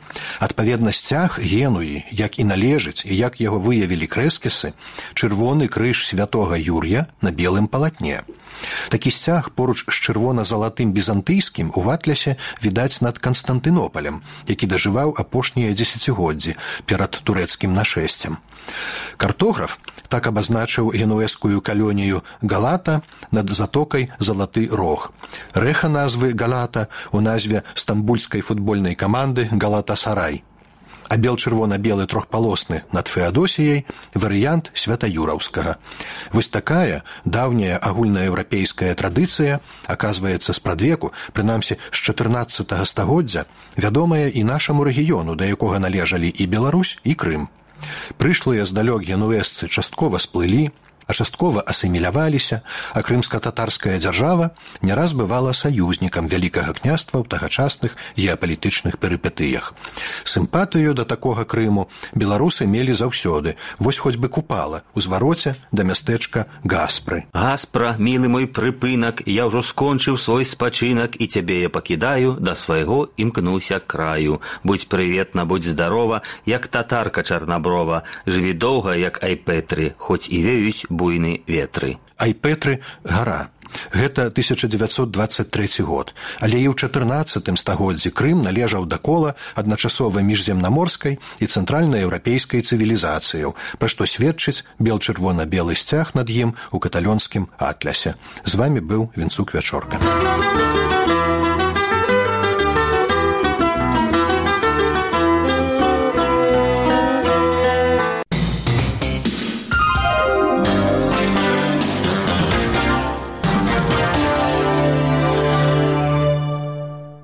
Адпаведна сцяг Генуі, як і належыць, і як яго выявілі крэскісы, чырвоны крыж святога Юр'я на белым палатне. Такі сцяг поруч з чырвона-залатым візантыйскім у Атлясе відаць над Канстантынопалем, які дажываў апошнія дзесяцігоддзі перад турэцкім нашэсцем. Картограф так абазначыў генуэзскую калонію Галата над затокай Залаты Рог. Рэха назвы Галата у назве стамбульскай футбольнай каманды Галатасарай. А бел-чырвона-белы трохпалосны над Феадосіяй варыянт святаюраўскага. Вось такая даўняя агульнаеўрапейская традыцыя, аказваецца, спрадвеку, прынамсі з 14 стагоддзя, вядомая і нашаму рэгіёну, да якога належалі і Беларусь, і Крым. Прышлыя здалёк генуэзцы часткова сплылі, а часткова асіміляваліся, а крымска-татарская дзяржава не раз бывала саюзнікам Вялікага княства ў тагачасных геапалітычных перыпетыях. Сімпатыю да такога Крыму беларусы мелі заўсёды, вось хоць бы Купала, у звароце да мястэчка Гаспры. Гаспра, мілы мой прыпынак, я ўжо скончыў свой спачынак, і цябе я пакідаю, да свайго імкнуся краю. Будь прыветна, будь здарова, як татарка чарнаброва, жыві доўга, як Айпетры, хоць і веюць буйны ветры. Айпетры – гара. Гэта 1923 год. Але і ў 14 стагоддзі Крым належаў да кола адначасова міжземнаморскай і цэнтральнаеўрапейскай цывілізацыяў, пра што сведчыць бел-чырвона-белы сцяг над ім у каталонскім Атлясе. З вамі быў Вінцук Вячорка.